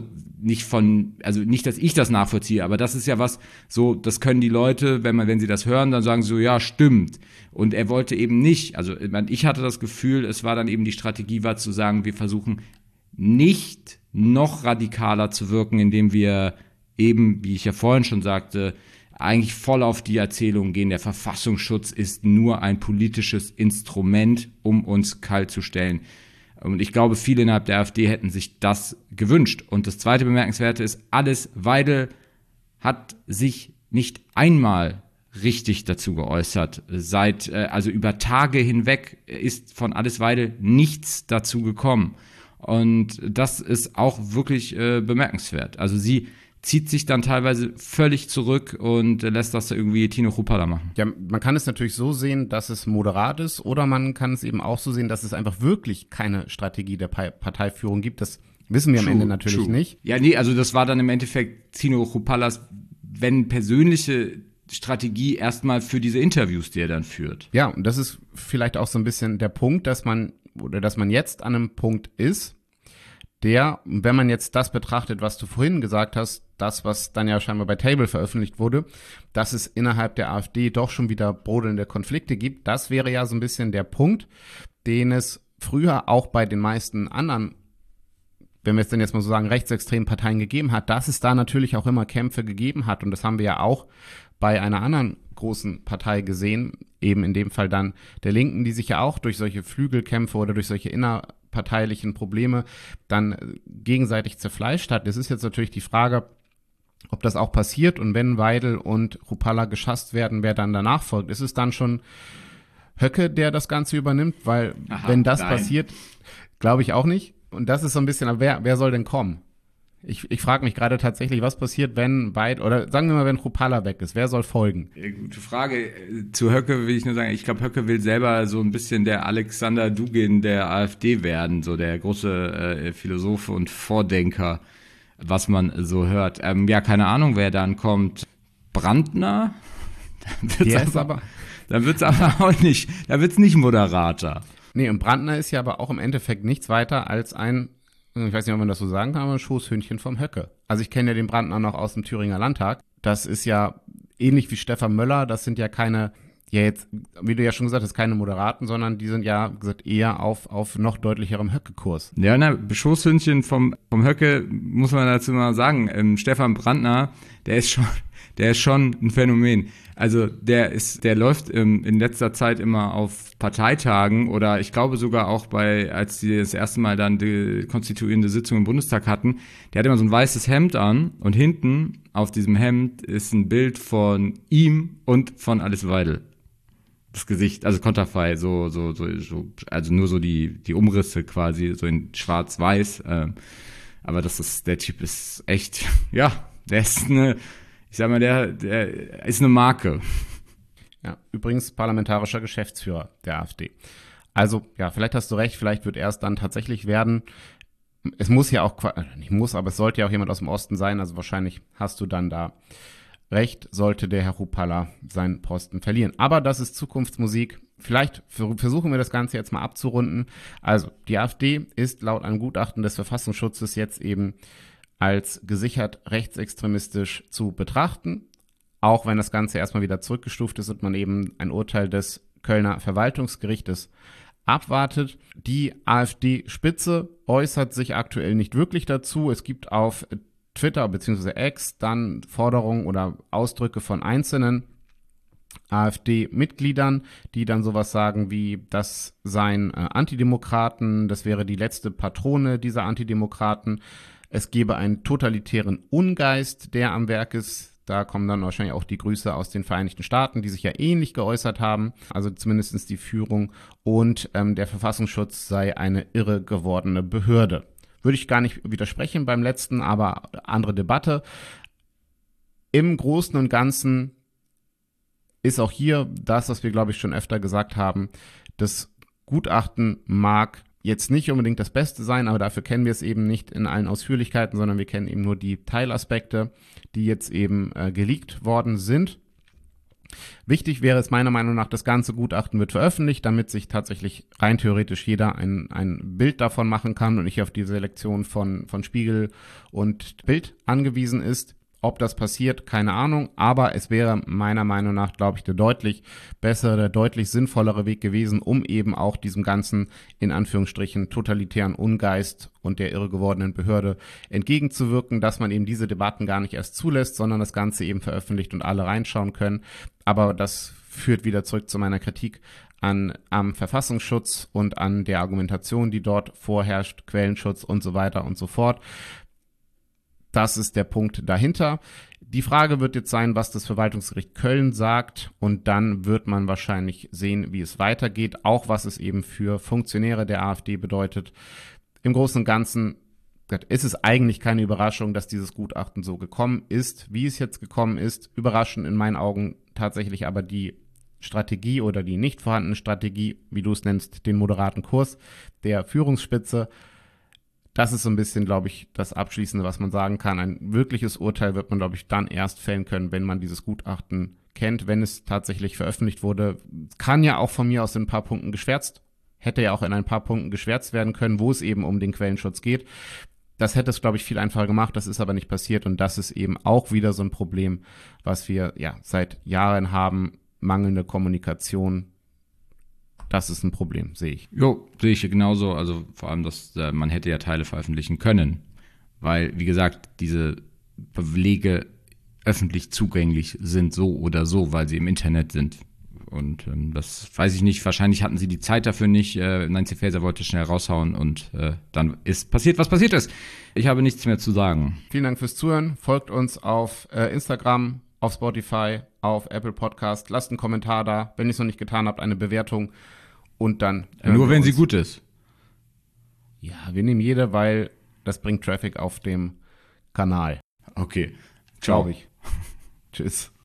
nicht, dass ich das nachvollziehe, aber das ist ja was, so, das können die Leute, wenn sie das hören, dann sagen so, ja, stimmt. Und er wollte eben nicht, also ich hatte das Gefühl, es war dann eben die Strategie war zu sagen, wir versuchen nicht noch radikaler zu wirken, indem wir eben, wie ich ja vorhin schon sagte, eigentlich voll auf die Erzählung gehen, der Verfassungsschutz ist nur ein politisches Instrument, um uns kalt zu stellen. Und ich glaube, viele innerhalb der AfD hätten sich das gewünscht. Und das zweite Bemerkenswerte ist, Alice Weidel hat sich nicht einmal richtig dazu geäußert. Also über Tage hinweg ist von Alice Weidel nichts dazu gekommen. Und das ist auch wirklich bemerkenswert. Also sie zieht sich dann teilweise völlig zurück und lässt das irgendwie Tino Chrupalla machen. Ja, man kann es natürlich so sehen, dass es moderat ist, oder man kann es eben auch so sehen, dass es einfach wirklich keine Strategie der Parteiführung gibt. Das wissen wir am Ende natürlich nicht. Ja, nee, also das war dann im Endeffekt Tino Chrupallas, wenn persönliche Strategie erstmal für diese Interviews, die er dann führt. Ja, und das ist vielleicht auch so ein bisschen der Punkt, dass man jetzt an einem Punkt ist, der, wenn man jetzt das betrachtet, was du vorhin gesagt hast, das, was dann ja scheinbar bei Table veröffentlicht wurde, dass es innerhalb der AfD doch schon wieder brodelnde Konflikte gibt, das wäre ja so ein bisschen der Punkt, den es früher auch bei den meisten anderen, wenn wir es denn jetzt mal so sagen, rechtsextremen Parteien gegeben hat, dass es da natürlich auch immer Kämpfe gegeben hat. Und das haben wir ja auch bei einer anderen großen Partei gesehen, eben in dem Fall dann der Linken, die sich ja auch durch solche Flügelkämpfe oder durch solche innerparteilichen Probleme dann gegenseitig zerfleischt hat. Es ist jetzt natürlich die Frage, ob das auch passiert, und wenn Weidel und Chrupalla geschasst werden, wer dann danach folgt. Ist es dann schon Höcke, der das Ganze übernimmt? Weil wenn das passiert, glaube ich auch nicht. Und das ist so ein bisschen, aber wer soll denn kommen? Ich frage mich gerade tatsächlich, was passiert, wenn oder sagen wir mal, wenn Chrupalla weg ist, wer soll folgen? Gute Frage. Zu Höcke will ich nur sagen, ich glaube, Höcke will selber so ein bisschen der Alexander Dugin der AfD werden, so der große Philosoph und Vordenker, was man so hört. Ja, keine Ahnung, wer dann kommt. Brandner? Dann wird's aber auch nicht, da wird's nicht Moderater. Nee, und Brandner ist ja aber auch im Endeffekt nichts weiter als ein, ich weiß nicht, ob man das so sagen kann, aber ein Schoßhündchen vom Höcke. Also ich kenne ja den Brandner noch aus dem Thüringer Landtag. Das ist ja ähnlich wie Stefan Möller, das sind ja keine, ja jetzt, wie du ja schon gesagt hast, keine Moderaten, sondern die sind ja, gesagt, eher auf noch deutlicherem Höcke-Kurs. Ja, Schoßhündchen vom Höcke, muss man dazu mal sagen. Stefan Brandner, der ist schon ein Phänomen. Also der läuft in letzter Zeit immer auf Parteitagen, oder ich glaube sogar auch als die das erste Mal dann die konstituierende Sitzung im Bundestag hatten, der hat immer so ein weißes Hemd an, und hinten auf diesem Hemd ist ein Bild von ihm und von Alice Weidel. Das Gesicht, also konterfei, also nur so die Umrisse quasi, so in schwarz-weiß. Aber der Typ ist echt, ja, der ist ich sag mal, der ist eine Marke. Ja, übrigens parlamentarischer Geschäftsführer der AfD. Also, ja, vielleicht hast du recht, vielleicht wird er es dann tatsächlich werden. Es muss ja auch, nicht muss, aber es sollte ja auch jemand aus dem Osten sein, also wahrscheinlich hast du dann da recht, sollte der Herr Chrupalla seinen Posten verlieren. Aber das ist Zukunftsmusik. Vielleicht versuchen wir das Ganze jetzt mal abzurunden. Also, die AfD ist laut einem Gutachten des Verfassungsschutzes jetzt eben als gesichert rechtsextremistisch zu betrachten, auch wenn das Ganze erstmal wieder zurückgestuft ist und man eben ein Urteil des Kölner Verwaltungsgerichtes abwartet. Die AfD-Spitze äußert sich aktuell nicht wirklich dazu. Es gibt auf Twitter bzw. X dann Forderungen oder Ausdrücke von einzelnen AfD-Mitgliedern, die dann sowas sagen wie, das seien Antidemokraten, das wäre die letzte Patrone dieser Antidemokraten. Es gebe einen totalitären Ungeist, der am Werk ist. Da kommen dann wahrscheinlich auch die Grüße aus den Vereinigten Staaten, die sich ja ähnlich geäußert haben, also zumindest die Führung. Und der Verfassungsschutz sei eine irre gewordene Behörde. Würde ich gar nicht widersprechen beim letzten, aber andere Debatte. Im Großen und Ganzen ist auch hier das, was wir, glaube ich, schon öfter gesagt haben, das Gutachten mag jetzt nicht unbedingt das Beste sein, aber dafür kennen wir es eben nicht in allen Ausführlichkeiten, sondern wir kennen eben nur die Teilaspekte, die jetzt eben geleakt worden sind. Wichtig wäre es meiner Meinung nach, das ganze Gutachten wird veröffentlicht, damit sich tatsächlich rein theoretisch jeder ein Bild davon machen kann und nicht auf die Selektion von Spiegel und Bild angewiesen ist. Ob das passiert, keine Ahnung, aber es wäre meiner Meinung nach, glaube ich, der deutlich bessere, der deutlich sinnvollere Weg gewesen, um eben auch diesem ganzen, in Anführungsstrichen, totalitären Ungeist und der irre gewordenen Behörde entgegenzuwirken, dass man eben diese Debatten gar nicht erst zulässt, sondern das Ganze eben veröffentlicht und alle reinschauen können. Aber das führt wieder zurück zu meiner Kritik am Verfassungsschutz und an der Argumentation, die dort vorherrscht, Quellenschutz und so weiter und so fort. Das ist der Punkt dahinter. Die Frage wird jetzt sein, was das Verwaltungsgericht Köln sagt, und dann wird man wahrscheinlich sehen, wie es weitergeht, auch was es eben für Funktionäre der AfD bedeutet. Im Großen und Ganzen ist es eigentlich keine Überraschung, dass dieses Gutachten so gekommen ist, wie es jetzt gekommen ist. Überraschend in meinen Augen tatsächlich aber die Strategie oder die nicht vorhandene Strategie, wie du es nennst, den moderaten Kurs der Führungsspitze. Das ist so ein bisschen, glaube ich, das Abschließende, was man sagen kann. Ein wirkliches Urteil wird man, glaube ich, dann erst fällen können, wenn man dieses Gutachten kennt, wenn es tatsächlich veröffentlicht wurde. Kann ja auch von mir aus in ein paar Punkten geschwärzt, hätte ja auch in ein paar Punkten geschwärzt werden können, wo es eben um den Quellenschutz geht. Das hätte es, glaube ich, viel einfacher gemacht, das ist aber nicht passiert, und das ist eben auch wieder so ein Problem, was wir ja seit Jahren haben, mangelnde Kommunikation. Das ist ein Problem, sehe ich. Jo, sehe ich genauso. Also vor allem, dass man hätte ja Teile veröffentlichen können, weil, wie gesagt, diese Belege öffentlich zugänglich sind, so oder so, weil sie im Internet sind. Und das weiß ich nicht, wahrscheinlich hatten sie die Zeit dafür nicht. Nancy Faeser wollte schnell raushauen und dann ist passiert, was passiert ist. Ich habe nichts mehr zu sagen. Vielen Dank fürs Zuhören. Folgt uns auf Instagram, auf Spotify, auf Apple Podcast. Lasst einen Kommentar da, wenn ihr es noch nicht getan habt, eine Bewertung. Und dann nur wenn sie gut ist. Ja, wir nehmen jede, weil das bringt Traffic auf dem Kanal. Okay. Ciao. Glaube ich. Tschüss.